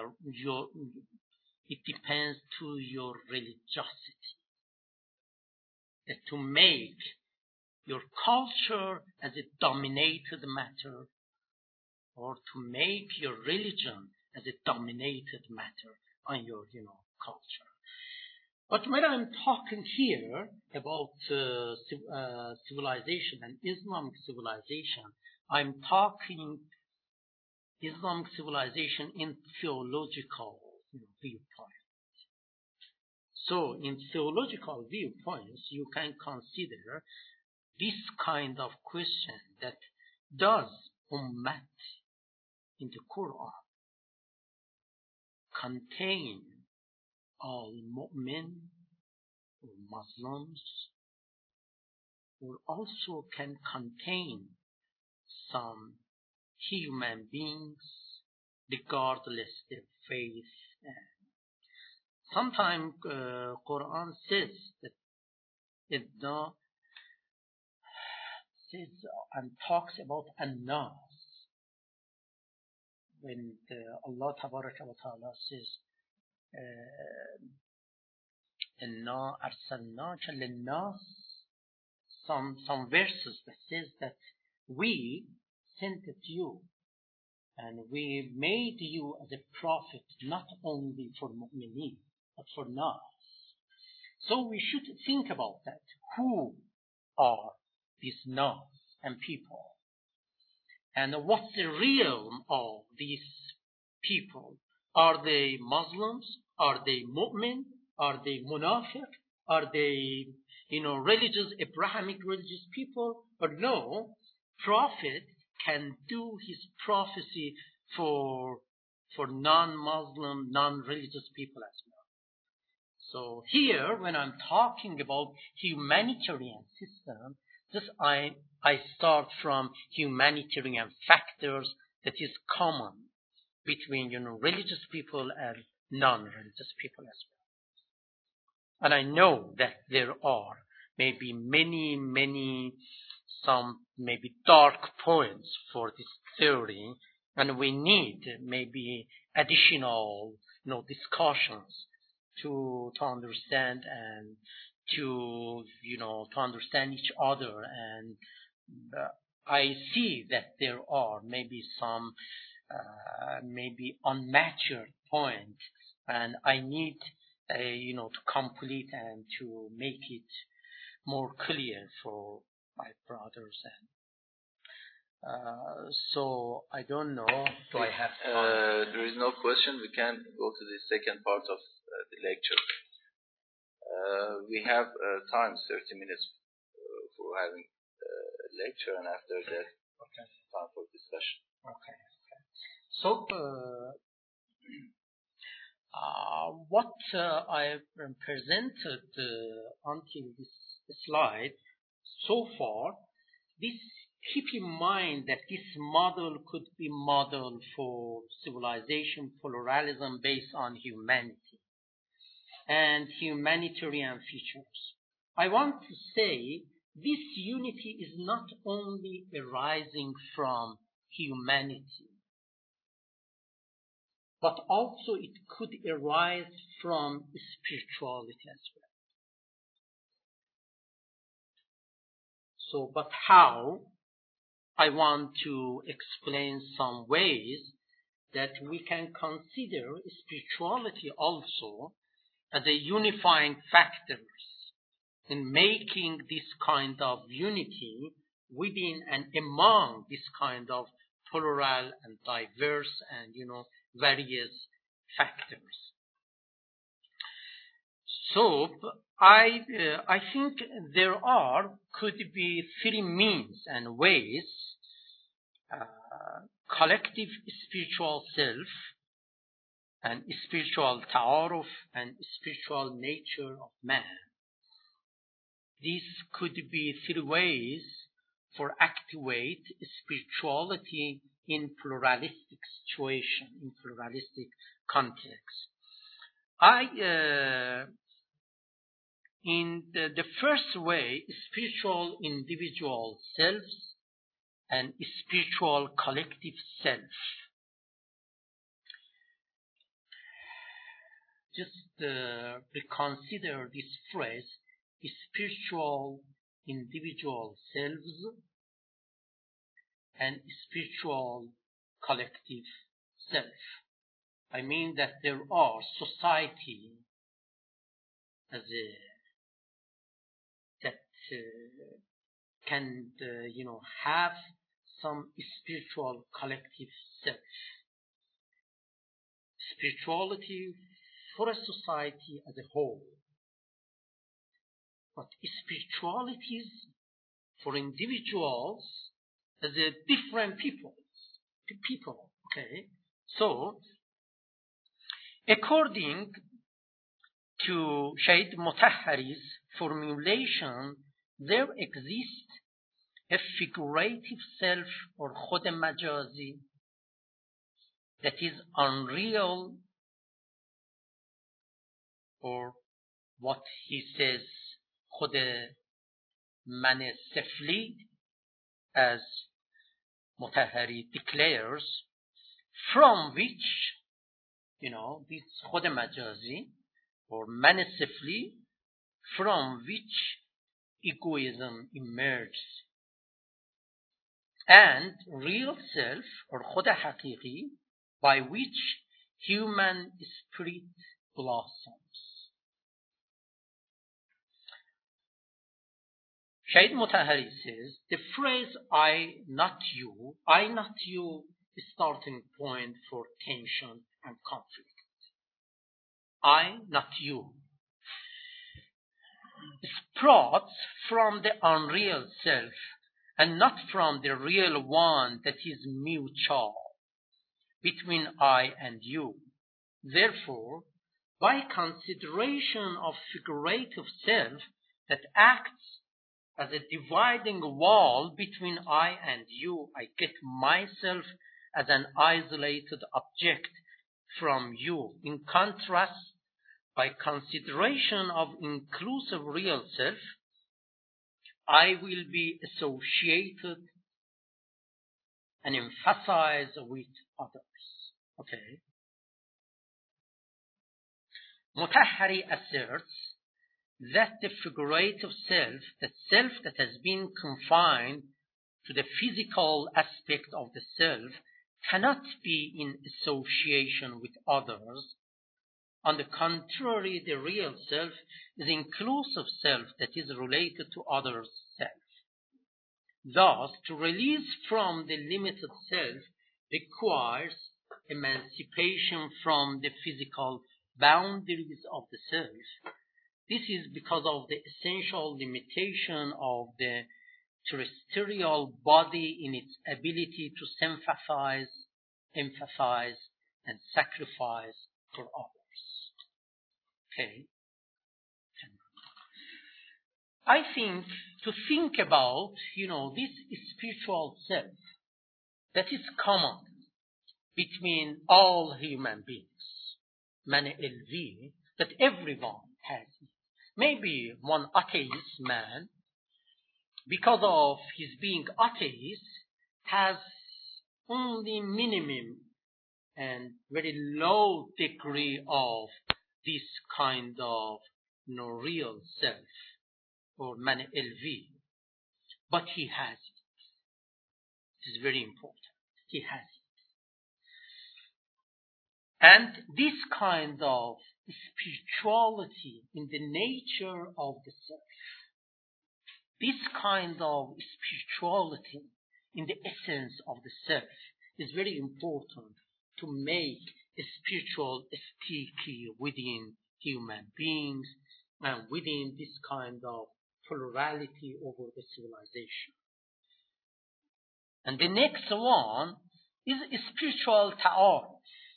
[SPEAKER 2] it depends to your religiosity, that to make your culture as a dominated matter, or to make your religion as a dominated matter on your, culture. But when I'm talking here about civilization and Islamic civilization, I'm talking Islamic civilization in theological viewpoint. So in theological viewpoints, you can consider this kind of question, that does Ummah in the Quran contain all mu'min or Muslims, or also can contain some human beings regardless their faith. Sometimes Quran says that it says and talks about an-nas, when Allah Tabaraka wa Ta'ala says inna arsalnaka lin-nas, some verses that says that we sent it to you and we made you as a prophet not only for mu'mineen but for nas. So we should think about that. Who are these nas and people? And what's the realm of these people? Are they Muslims? Are they mu'min? Are they munafiq? Are they, religious, Abrahamic religious people? But no, prophet can do his prophecy for non-Muslim, non-religious people as well. So here, when I'm talking about humanitarian system, I start from humanitarian factors that is common between religious people and non-religious people as well. And I know that there are maybe many some maybe dark points for this theory, and we need maybe additional discussions to understand and to understand each other. And I see that there are maybe some maybe unmatched point, and I need to complete and to make it more clear for my brothers. And so I don't know, do I have time?
[SPEAKER 1] There is no question. We can go to the second part of the lecture. We have time, 30 minutes for having a lecture, and after that,
[SPEAKER 2] Okay.
[SPEAKER 1] time for discussion.
[SPEAKER 2] Okay. So what I presented until this slide so far, this keep in mind that this model could be model for civilization pluralism based on humanity and humanitarian features. I want to say this unity is not only arising from humanity, but also it could arise from spirituality as well. So, but how? I want to explain some ways that we can consider spirituality also as a unifying factor in making this kind of unity within and among this kind of plural and diverse and various factors. So I think there could be three means and ways: collective spiritual self and spiritual ta'aruf and spiritual nature of man. These could be three ways for activate spirituality in pluralistic situation, in pluralistic context. In the first way, spiritual individual selves and spiritual collective self. Just reconsider this phrase: spiritual individual selves and spiritual collective self. I mean that there are society as that can have some spiritual collective self. Spirituality for a society as a whole. But spiritualities for individuals as a different people. Okay. So, according to Shahid Motahhari's formulation, there exists a figurative self or khod majazi that is unreal, or what he says khod man sefli, as Motahhari declares, from which this khod majazi or man sefli, from which egoism emerges, and real self or khod haqiqi, by which human spirit blossoms. Shahid Motahhari says the phrase I not you is starting point for tension and conflict. I not you sprouts from the unreal self and not from the real one that is mutual between I and you. Therefore, by consideration of figurative self that acts as a dividing wall between I and you, I get myself as an isolated object from you. In contrast, by consideration of inclusive real self, I will be associated and emphasized with others. Okay. Motahhari asserts that the figurative self, the self that has been confined to the physical aspect of the self, cannot be in association with others. On the contrary, the real self is inclusive self that is related to others' self. Thus, to release from the limited self requires emancipation from the physical boundaries of the self. This is because of the essential limitation of the terrestrial body in its ability to sympathize, empathize, and sacrifice for others. Okay. I think to think about, this spiritual self that is common between all human beings, من LV, that everyone has it. Maybe one atheist man, because of his being atheist, has only minimum and very low degree of this kind of real self or man LV, but he has it. It is very important. He has it. And this kind of spirituality in the nature of the self, this kind of spirituality in the essence of the self is very important to make a spiritual sticky within human beings and within this kind of plurality over the civilization. And the next one is spiritual ta'aruf.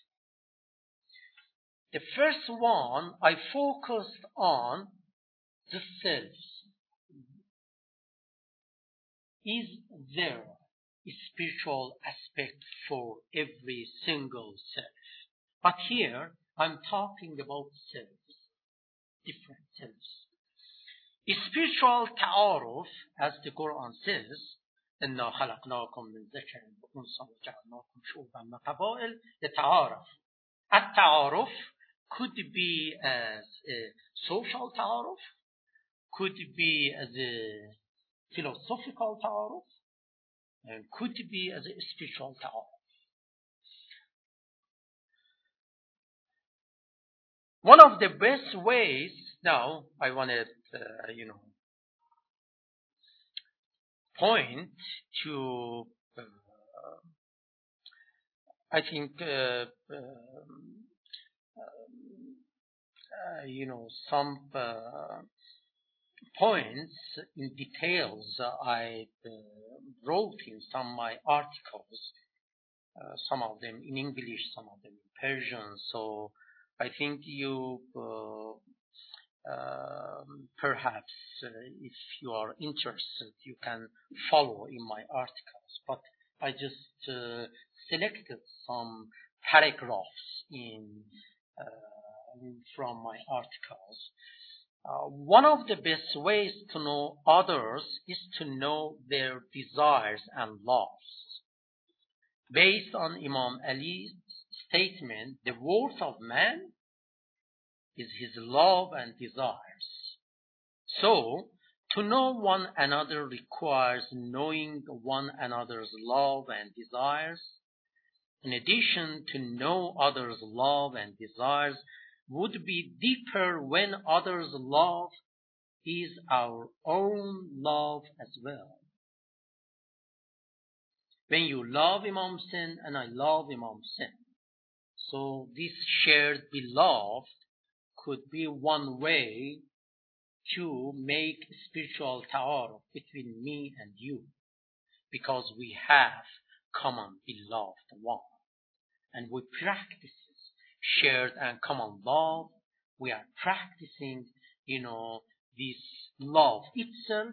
[SPEAKER 2] The first one, I focused on the self. Is there a spiritual aspect for every single self? But here, I'm talking about selves, different selves. A spiritual ta'aruf, as the Quran says, إِنَّا خَلَقْنَاكُمْ مِنْ ذَكَرٍ وَأُنْثَىٰ وَجَعَلْنَاكُمْ شُعُوبًا وَقَبَائِلَ لِتَعَارَفُوا. At-ta'aruf could be as a social ta'aruf, could be as a philosophical ta'aruf, and could be as a spiritual ta'aruf. One of the best ways, now I wanted, point to, I think, some points in details I wrote in some of my articles, some of them in English, some of them in Persian. So I think you perhaps, if you are interested, you can follow in my articles. But I just selected some paragraphs from my articles. One of the best ways to know others is to know their desires and loves. Based on Imam Ali's statement, the worth of man is his love and desires. So, to know one another requires knowing one another's love and desires. In addition, to know others' love and desires would be deeper when others' love is our own love as well. When you love Imam Hussein and I love Imam Hussein, so this shared beloved could be one way to make spiritual ta'aruf between me and you, because we have common beloved one, and we practice shared and common love. We are practicing, this love itself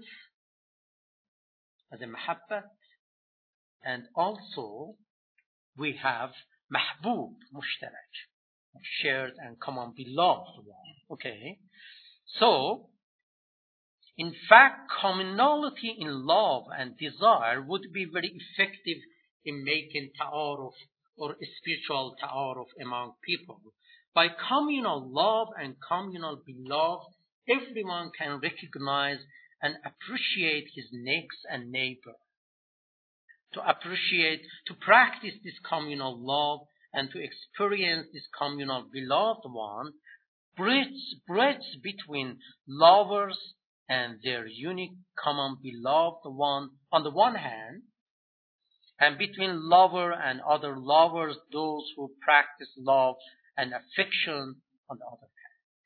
[SPEAKER 2] as a mahabbat, and also we have mahbub mushtarak, shared and common beloved one. Okay, so in fact, commonality in love and desire would be very effective in making ta'aruf or spiritual ta'aruf among people. By communal love and communal beloved, everyone can recognize and appreciate his next and neighbor. To appreciate, to practice this communal love and to experience this communal beloved one, bridge between lovers and their unique common beloved one on the one hand, and between lover and other lovers, those who practice love and affection on the other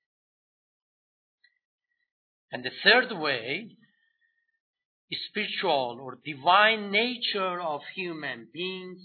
[SPEAKER 2] hand. And the third way, spiritual or divine nature of human beings,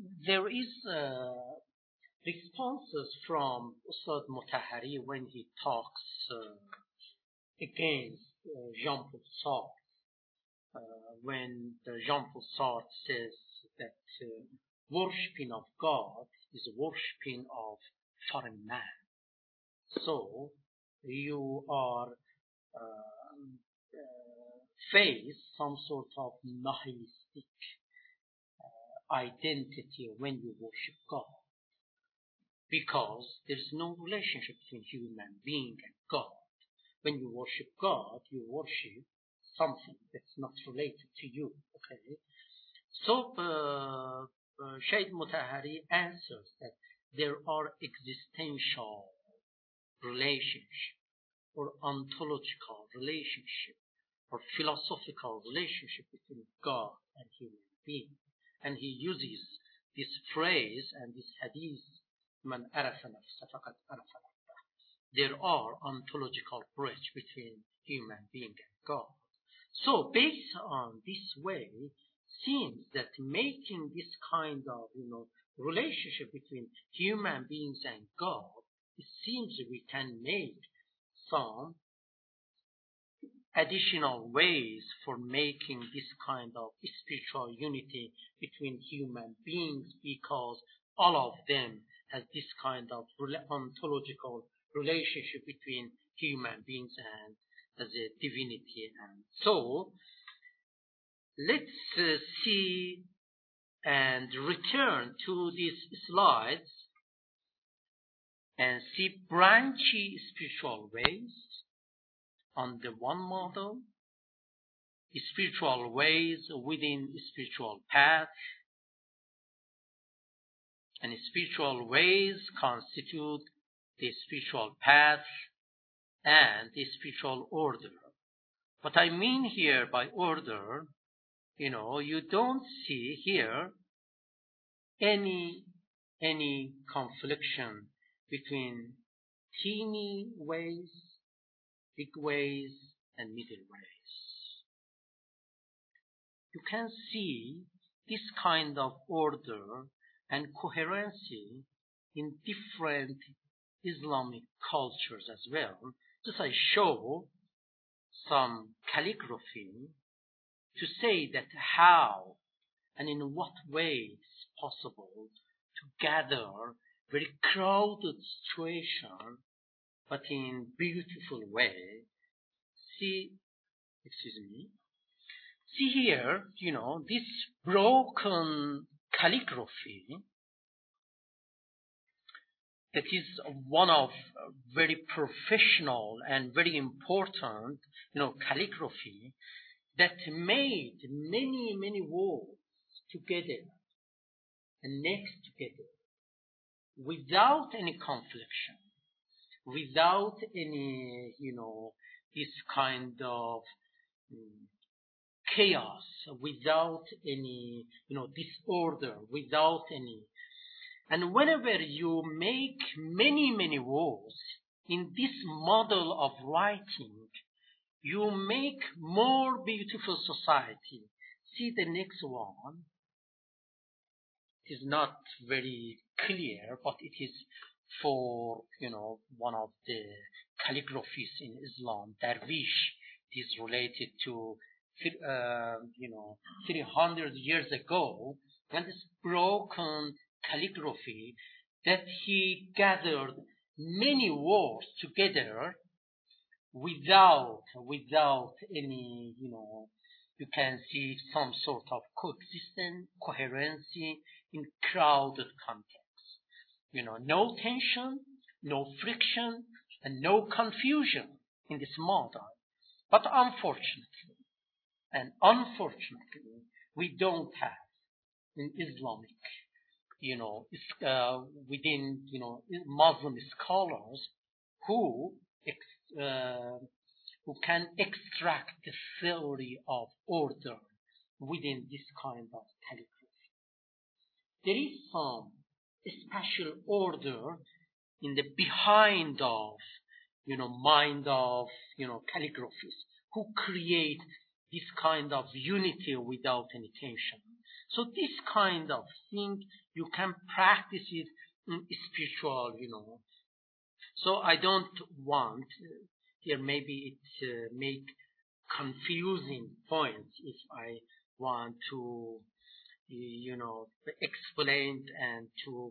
[SPEAKER 2] there is responses from Ustad Mutahari when he talks against Jean-Paul Sartre. When Jean-Paul Sartre says that worshipping of God is worshipping of foreign man. So you are face some sort of nihilistic identity when you worship God, because there's no relationship between human being and God. When you worship God, you worship something that's not related to you. Okay, so Shaykh Mutahari answers that there are existential relationship or ontological relationship or philosophical relationship between God and human being. And he uses this phrase and this hadith, Man arafa nafsa faqad arafa rabbah. There are ontological bridge between human being and God. So based on this way, seems that making this kind of relationship between human beings and God, it seems we can make some additional ways for making this kind of spiritual unity between human beings, because all of them has this kind of ontological relationship between human beings and the divinity. And so let's see and return to these slides and see branchy spiritual ways on the one model, spiritual ways within spiritual path, and spiritual ways constitute the spiritual path and the spiritual order. What I mean here by order, you don't see here any confliction between teeny ways, big ways, and middle ways. You can see this kind of order and coherency in different Islamic cultures as well. Just I show some calligraphy to say that how and in what way it's possible to gather very crowded situation, but in beautiful way. See here, this broken calligraphy, that is one of very professional and very important, calligraphy that made many words together and next together without any confliction, without any, this kind of chaos, without any, disorder, without any. And whenever you make many words in this model of writing, you make more beautiful society. See the next one. It is not very clear, but it is for, one of the calligraphies in Islam, Darwish. It is related to, 300 years ago, and this broken calligraphy that he gathered many words together without any, you can see some sort of coexistence, coherency in crowded context. No tension, no friction, and no confusion in this model. But unfortunately, we don't have in Islamic, within, Muslim scholars who can extract the theory of order within this kind of calligraphy. There is some special order in the behind of, mind of, calligraphies who create this kind of unity without any tension. So this kind of thing you can practice it in spiritual, So I don't want, here maybe it make confusing points if I want to, explain and to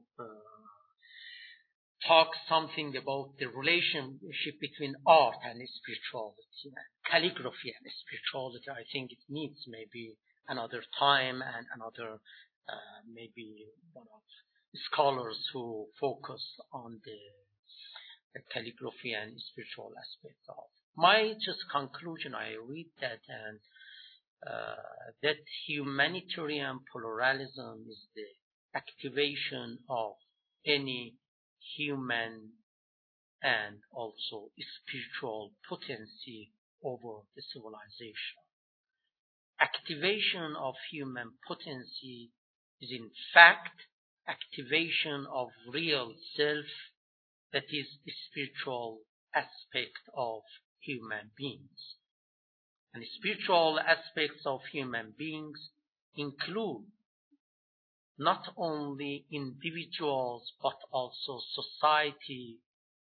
[SPEAKER 2] talk something about the relationship between art and spirituality, calligraphy and spirituality. I think it needs maybe another time and another maybe one of scholars who focus on the calligraphy and spiritual aspects of. My just conclusion, I read that and that humanitarian pluralism is the activation of any human and also spiritual potency over the civilization. Activation of human potency is in fact activation of real self, that is the spiritual aspect of human beings. And spiritual aspects of human beings include not only individuals but also society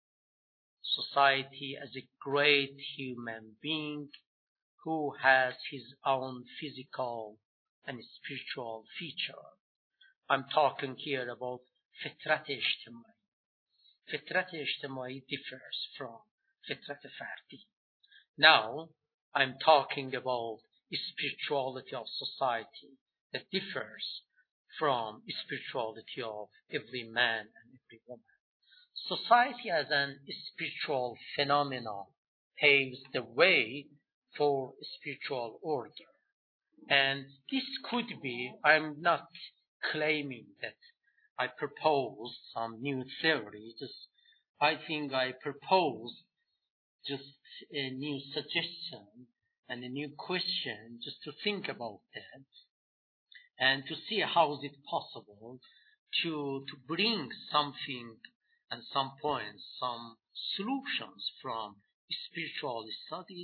[SPEAKER 2] as a great human being who has his own physical and spiritual feature. I'm talking here about fitrat ijtimai. Fitrat ijtimai differs from fitrat fardi. Now I'm talking about spirituality of society that differs from spirituality of every man and every woman. Society as an spiritual phenomenon paves the way for spiritual order. And this could be, I'm not claiming that I propose some new theory, I think I propose just a new suggestion and a new question just to think about that and to see how is it possible to bring something and some points, some solutions from spiritual studies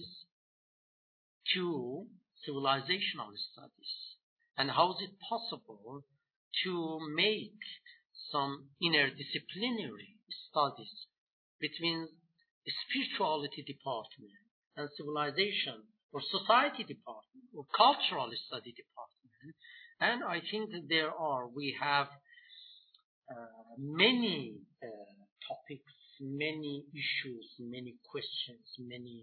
[SPEAKER 2] to civilizational studies, and how is it possible to make some interdisciplinary studies between spirituality department and civilization or society department or cultural study department. And I think that we have many topics, many issues, many questions, many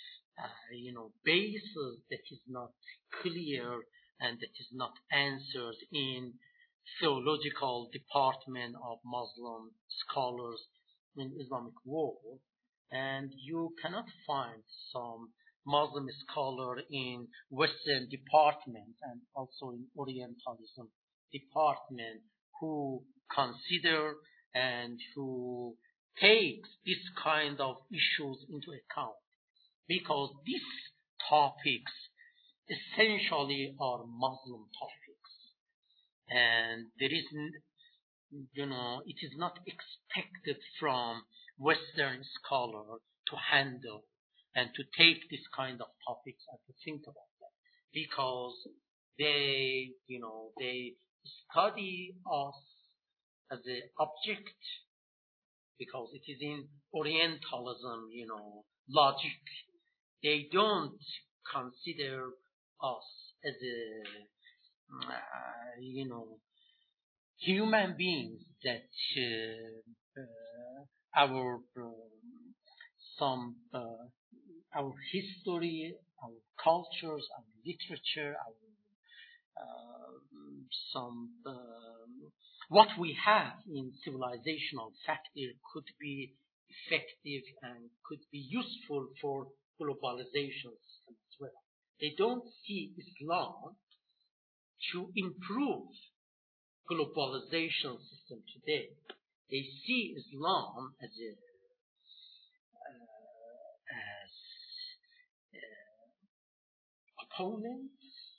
[SPEAKER 2] bases that is not clear and that is not answered in theological department of Muslim scholars in Islamic world. And you cannot find some Muslim scholar in Western department and also in Orientalism department who consider and who takes this kind of issues into account, because these topics essentially are Muslim topics, and there is, it is not expected from Western scholar to handle and to take this kind of topics and to think about them, because they study us as an object, because it is in Orientalism, logic. They don't consider us as human beings that our history, our cultures, our literature, what we have in civilizational factor could be effective and could be useful for globalization system as well. They don't see Islam to improve globalization system today. They see Islam as opponent,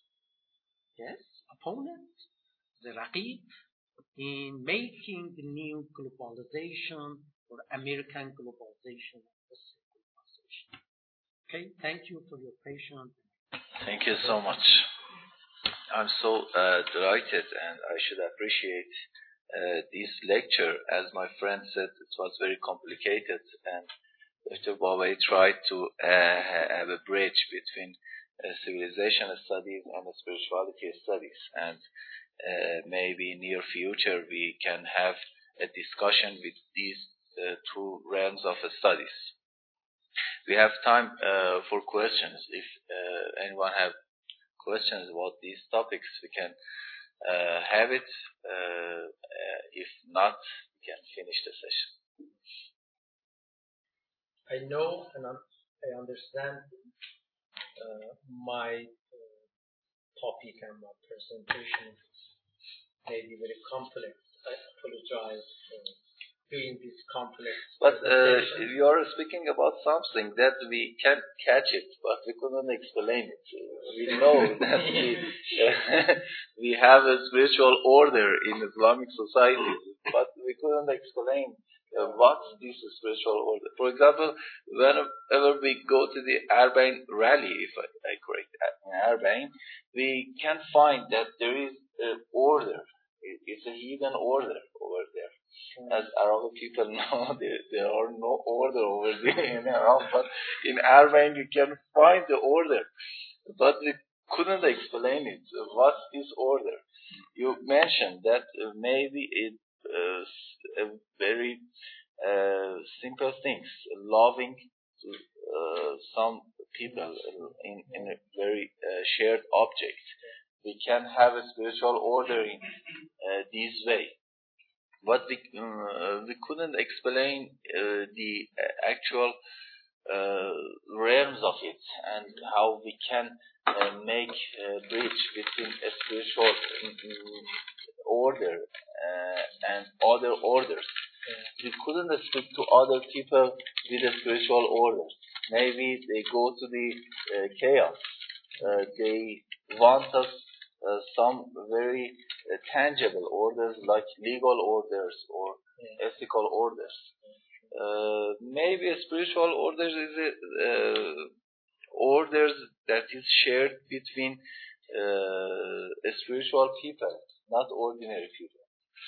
[SPEAKER 2] the Raqib, in making the new globalization or American globalization, Western globalization. Okay, thank you for your patience.
[SPEAKER 1] Thank you so much. I'm so delighted, and I should appreciate this lecture. As my friend said, it was very complicated, and Dr. Babai tried to have a bridge between civilization studies and spirituality studies, and maybe in near future we can have a discussion with these two realms of studies. We have time for questions. If anyone have questions about these topics, we can have it. If not, we can finish the session.
[SPEAKER 2] I know and I understand my topic and my presentation may be very complex. I apologize for doing this complex.
[SPEAKER 1] But you are speaking about something that we can catch it, but we couldn't explain it. We know that we have a spiritual order in Islamic society, but we couldn't explain what's this spiritual order. For example, whenever we go to the Arbain rally, if I correct that, in Arbain, we can find that there is an order. It's a hidden order over there. As Arabic people know, there are no order over there in Arab, but in Arbain you can find the order. But we couldn't explain it. What's this order? You mentioned that maybe it's a very simple things, loving to some people in a very shared object. We can have a spiritual order in this way. But we couldn't explain the actual realms of it and how we can make a bridge between a spiritual order and other orders. We couldn't speak to other people with a spiritual order. Maybe they go to the chaos. They want us some very tangible orders like legal orders or ethical orders. Maybe a spiritual orders is orders that is shared between spiritual people, not ordinary people.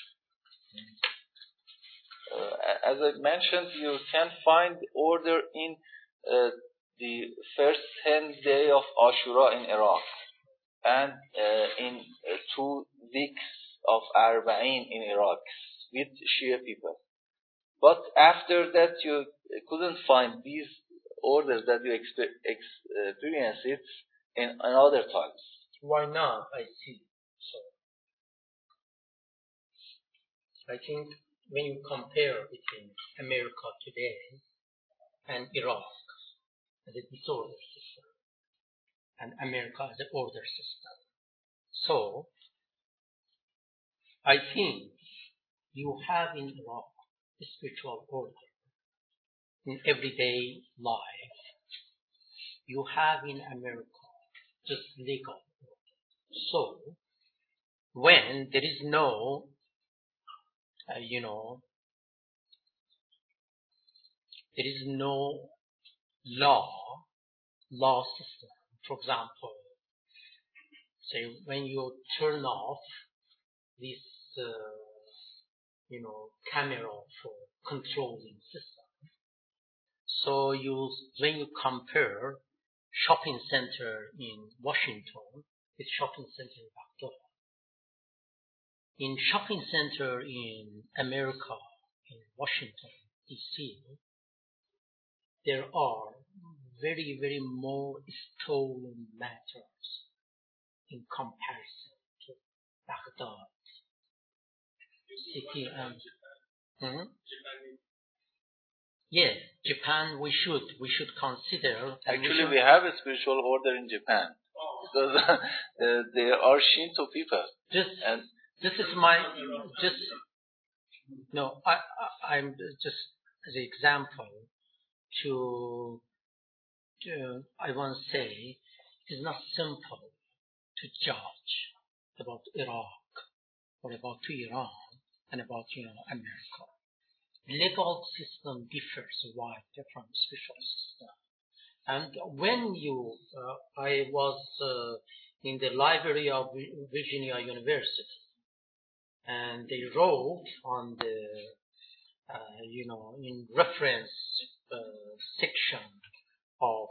[SPEAKER 1] As I mentioned, you can find order in the first 10 days of Ashura in Iraq, and in 2 weeks of Arba'in in Iraq with Shia people. But after that, you couldn't find these orders that you experience it in other times.
[SPEAKER 2] Why not? I see. So, I think when you compare between America today and Iraq as a disorder system, and America as an order system. So, I think you have in Iraq a spiritual order in everyday life. You have in America just legal order. So, when there is no, there is no law system. For example, say when you turn off this, camera for controlling system. So when you compare shopping center in Washington with shopping center in Baghdad, in shopping center in America, in Washington, D.C., there are very, very more stolen matters in comparison to Baghdad city and yes, Japan. We should consider.
[SPEAKER 1] Actually, we have a spiritual order in Japan because there are Shinto people.
[SPEAKER 2] This is I'm just as an example to I want to say it is not simple to judge about Iraq or about Iran and about America. Legal system differs widely from spiritual system. And when I was in the library of Virginia University, and they wrote on the, in reference section of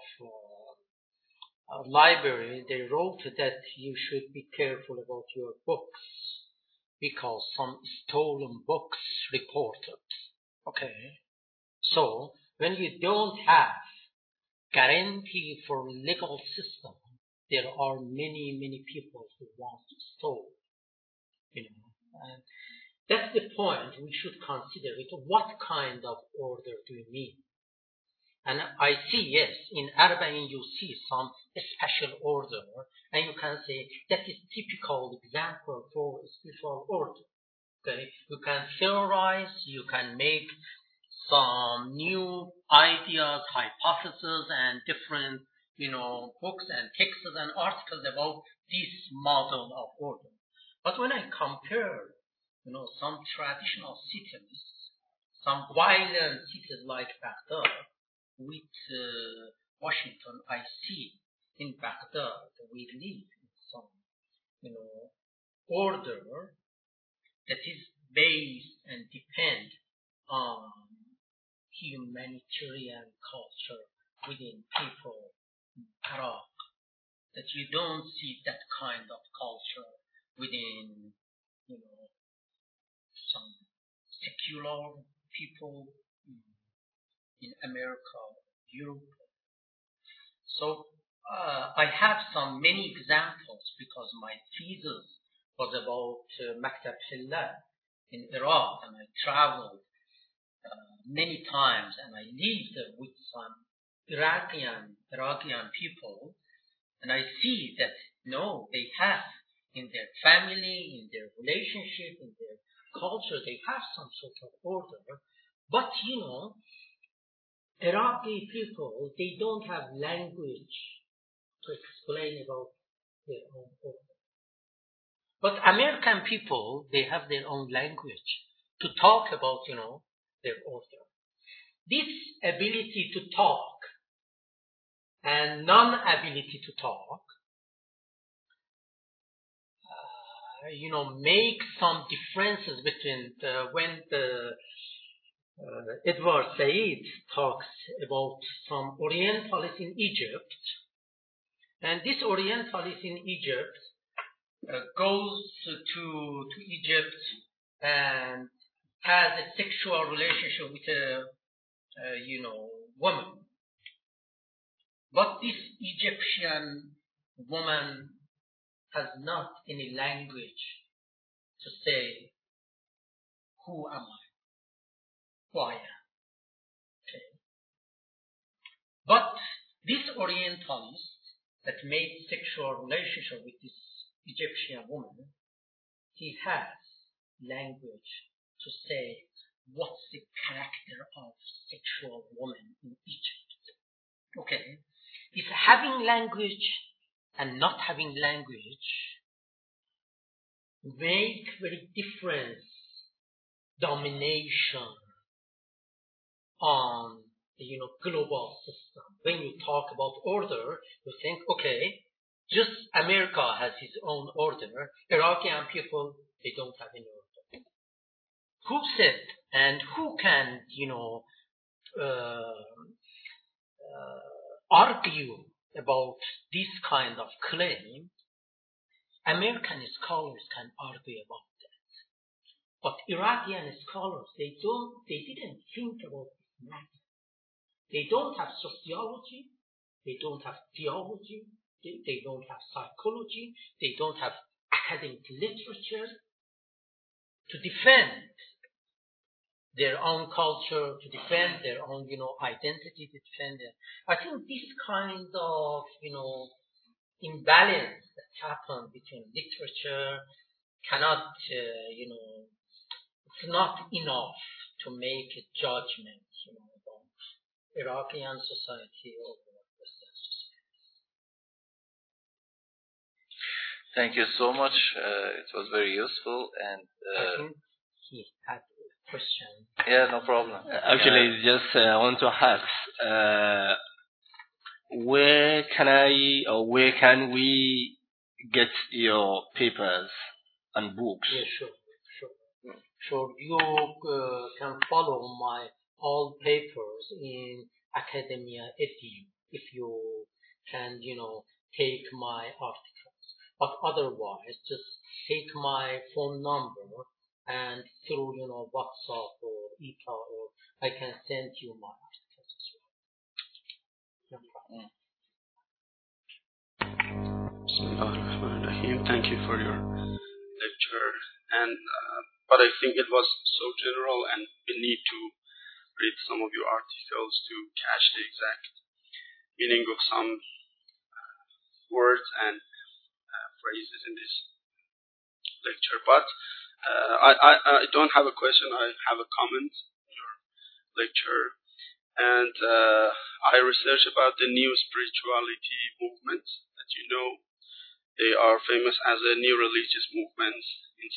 [SPEAKER 2] library, they wrote that you should be careful about your books because some stolen books reported. Okay, so when you don't have guarantee for legal system, there are many people who want to steal, and that's the point we should consider it. What kind of order do you mean? And I see, yes, in Arba'in you see some special order, and you can say that is typical example for spiritual order. Okay, you can theorize, you can make some new ideas, hypotheses, and different, books and texts and articles about this model of order. But when I compare, some traditional cities, some violent cities like Baghdad, with Washington, I see in Baghdad we live in some, order that is based and depend on humanitarian culture within people in Iraq. That you don't see that kind of culture within, some secular people in America, Europe. So I have many examples because my thesis was about Maktab Hilal in Iraq, and I traveled many times, and I lived with some Iraqian people, and I see that they have in their family, in their relationship, in their culture, they have some sort of order, but Iraqi people, they don't have language to explain about their own order. But American people, they have their own language to talk about, their order. This ability to talk and non-ability to talk, make some differences between when Edward Said talks about some Orientalists in Egypt, and this Orientalist in Egypt goes to Egypt and has a sexual relationship with a woman, but this Egyptian woman has not any language to say, who am I? Who I am. Okay. But this Orientalist that made sexual relationship with this Egyptian woman, he has language to say what's the character of sexual woman in Egypt. Okay. If having language and not having language make very different domination on the global system. When you talk about order, you think, okay, just America has its own order. Iraqian people, they don't have any order. Who said and who can, argue about this kind of claim? American scholars can argue about that. But Iraqian scholars, they didn't think about this matter. They don't have sociology, they don't have theology, they don't have psychology, they don't have academic literature to defend their own culture, to defend their own, identity, to defend it. I think this kind of, imbalance that happens between literature cannot, it's not enough to make a judgment, about Iraqian society or Western society.
[SPEAKER 1] Thank you so much. It was very useful, and
[SPEAKER 2] I think he had a question.
[SPEAKER 1] Yeah, no problem.
[SPEAKER 4] Actually, just I want to ask, where can we get your papers and books?
[SPEAKER 2] Yeah, sure. Sure, you can follow my all papers in Academia Edu if you can, take my articles. But otherwise, just take my phone number and through, WhatsApp or ETA, or I can send you my articles as well. No problem.
[SPEAKER 5] Bismillahirrahmanirrahim. Thank you for your lecture. And but I think it was so general, and we need to read some of your articles to catch the exact meaning of some words and phrases in this lecture. But I don't have a question. I have a comment on your lecture. And I researched about the new spirituality movement that they are famous as a new religious movement in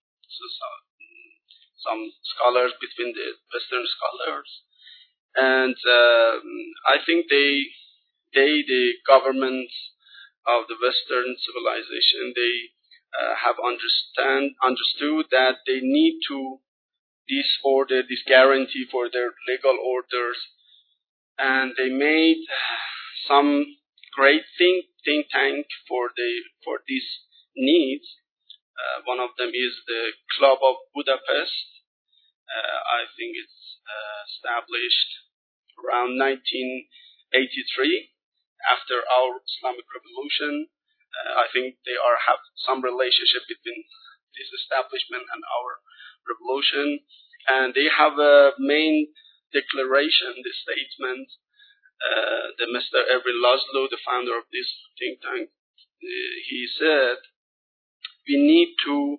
[SPEAKER 5] some scholars, between the Western scholars. And I think the governments of the Western civilization, they have understood that they need to this guarantee for their legal orders, and they made some great think tank for these needs. One of them is the Club of Budapest. I think it's established around 1983 after our Islamic Revolution. I think they have some relationship between this establishment and our revolution, and they have a main declaration, the statement. The Mr. Ervin Laszlo, the founder of this think tank, he said, we need to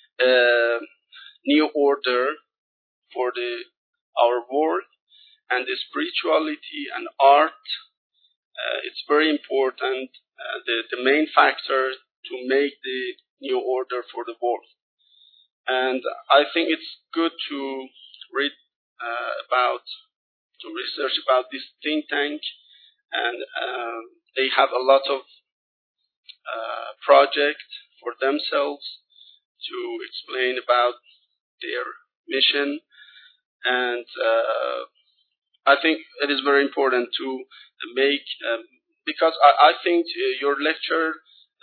[SPEAKER 5] new order for our world, and the spirituality and art. It's very important. The main factor to make the new order for the world. And I think it's good to read to research about this think tank, and they have a lot of projects for themselves to explain about their mission. And I think it is very important to make, because I think your lecture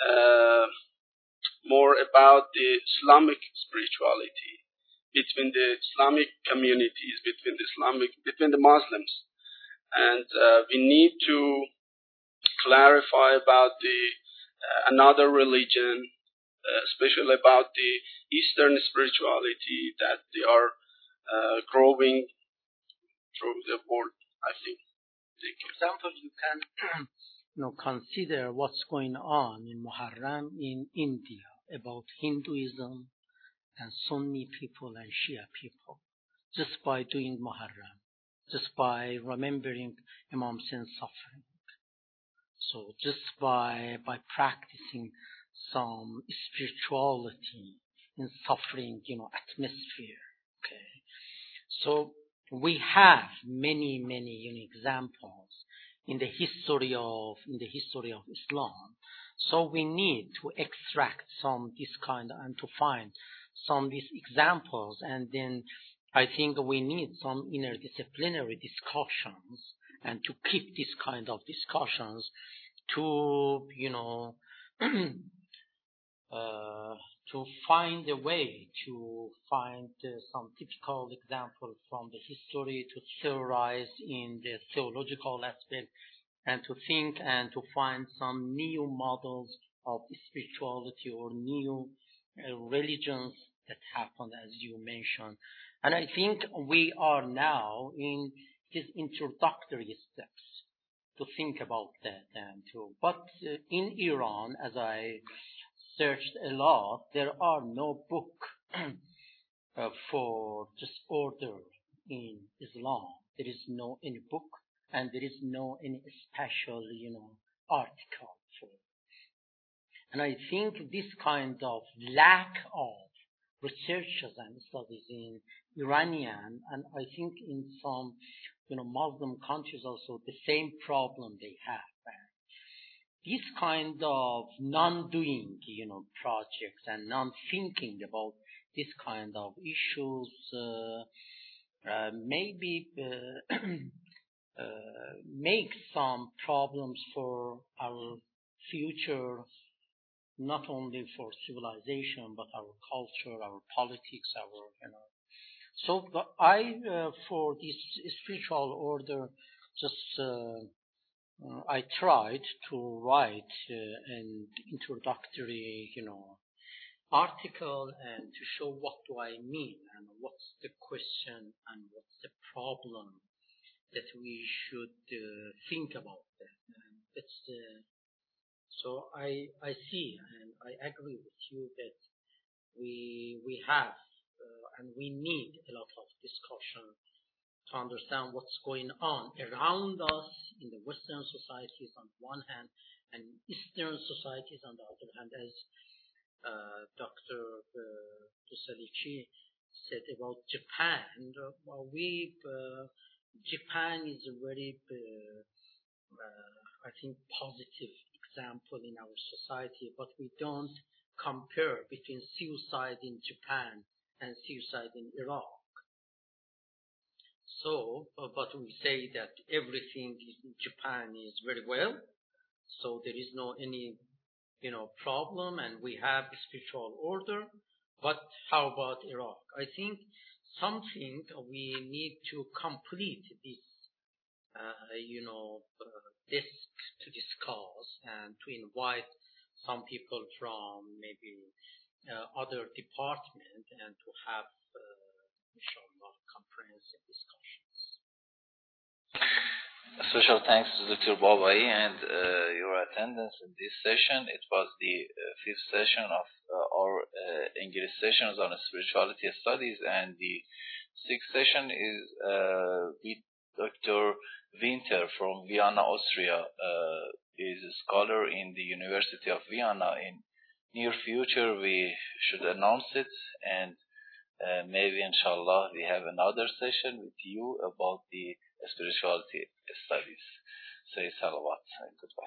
[SPEAKER 5] more about the Islamic spirituality between the Islamic communities, between the Muslims, and we need to clarify about the another religion, especially about the Eastern spirituality that they are growing through the world, I think. Thank you.
[SPEAKER 2] For example, you can consider what's going on in Muharram in India about Hinduism and Sunni people and Shia people, just by doing Muharram, just by remembering Imam Hussein's suffering. So just by practicing some spirituality in suffering, atmosphere. Okay. So we have many examples in the history of Islam. So we need to extract some this kind and to find some these examples, and then I think we need some interdisciplinary discussions, and to keep this kind of discussions to to find a way to find some typical example from the history, to theorize in the theological aspect, and to think and to find some new models of spirituality or new religions that happened, as you mentioned. And I think we are now in these introductory steps to think about that. But in Iran, as I searched a lot, there are no book for just order in Islam. There is no any book, and there is no any special, article for it. And I think this kind of lack of researches and studies in Iranian, and I think in some, Muslim countries also, the same problem they have. This kind of non-doing, projects and non-thinking about this kind of issues, maybe make some problems for our future, not only for civilization, but our culture, our politics, So for this spiritual order, just I tried to write an introductory, article and to show what do I mean and what's the question and what's the problem that we should think about that. And it's so I see and I agree with you that we have and we need a lot of discussion to understand what's going on around us in the Western societies on one hand and Eastern societies on the other hand, as Dr. Tusalici said about Japan. Japan is a very, I think, positive example in our society, but we don't compare between suicide in Japan and suicide in Iraq. So, but we say that everything in Japan is very well, so there is no any problem, and we have spiritual order. But how about Iraq? I think something we need to complete this, desk to discuss and to invite some people from maybe other department and to have, inshallah, comprehensive discussions.
[SPEAKER 1] Special thanks to Dr. Babai and your attendance in this session. It was the fifth session of our English sessions on spirituality studies, and the sixth session is with Dr. Winter from Vienna, Austria. Is a scholar in the University of Vienna. In near future, we should announce it, and maybe inshallah we have another session with you about the spirituality studies. Say salawat and goodbye.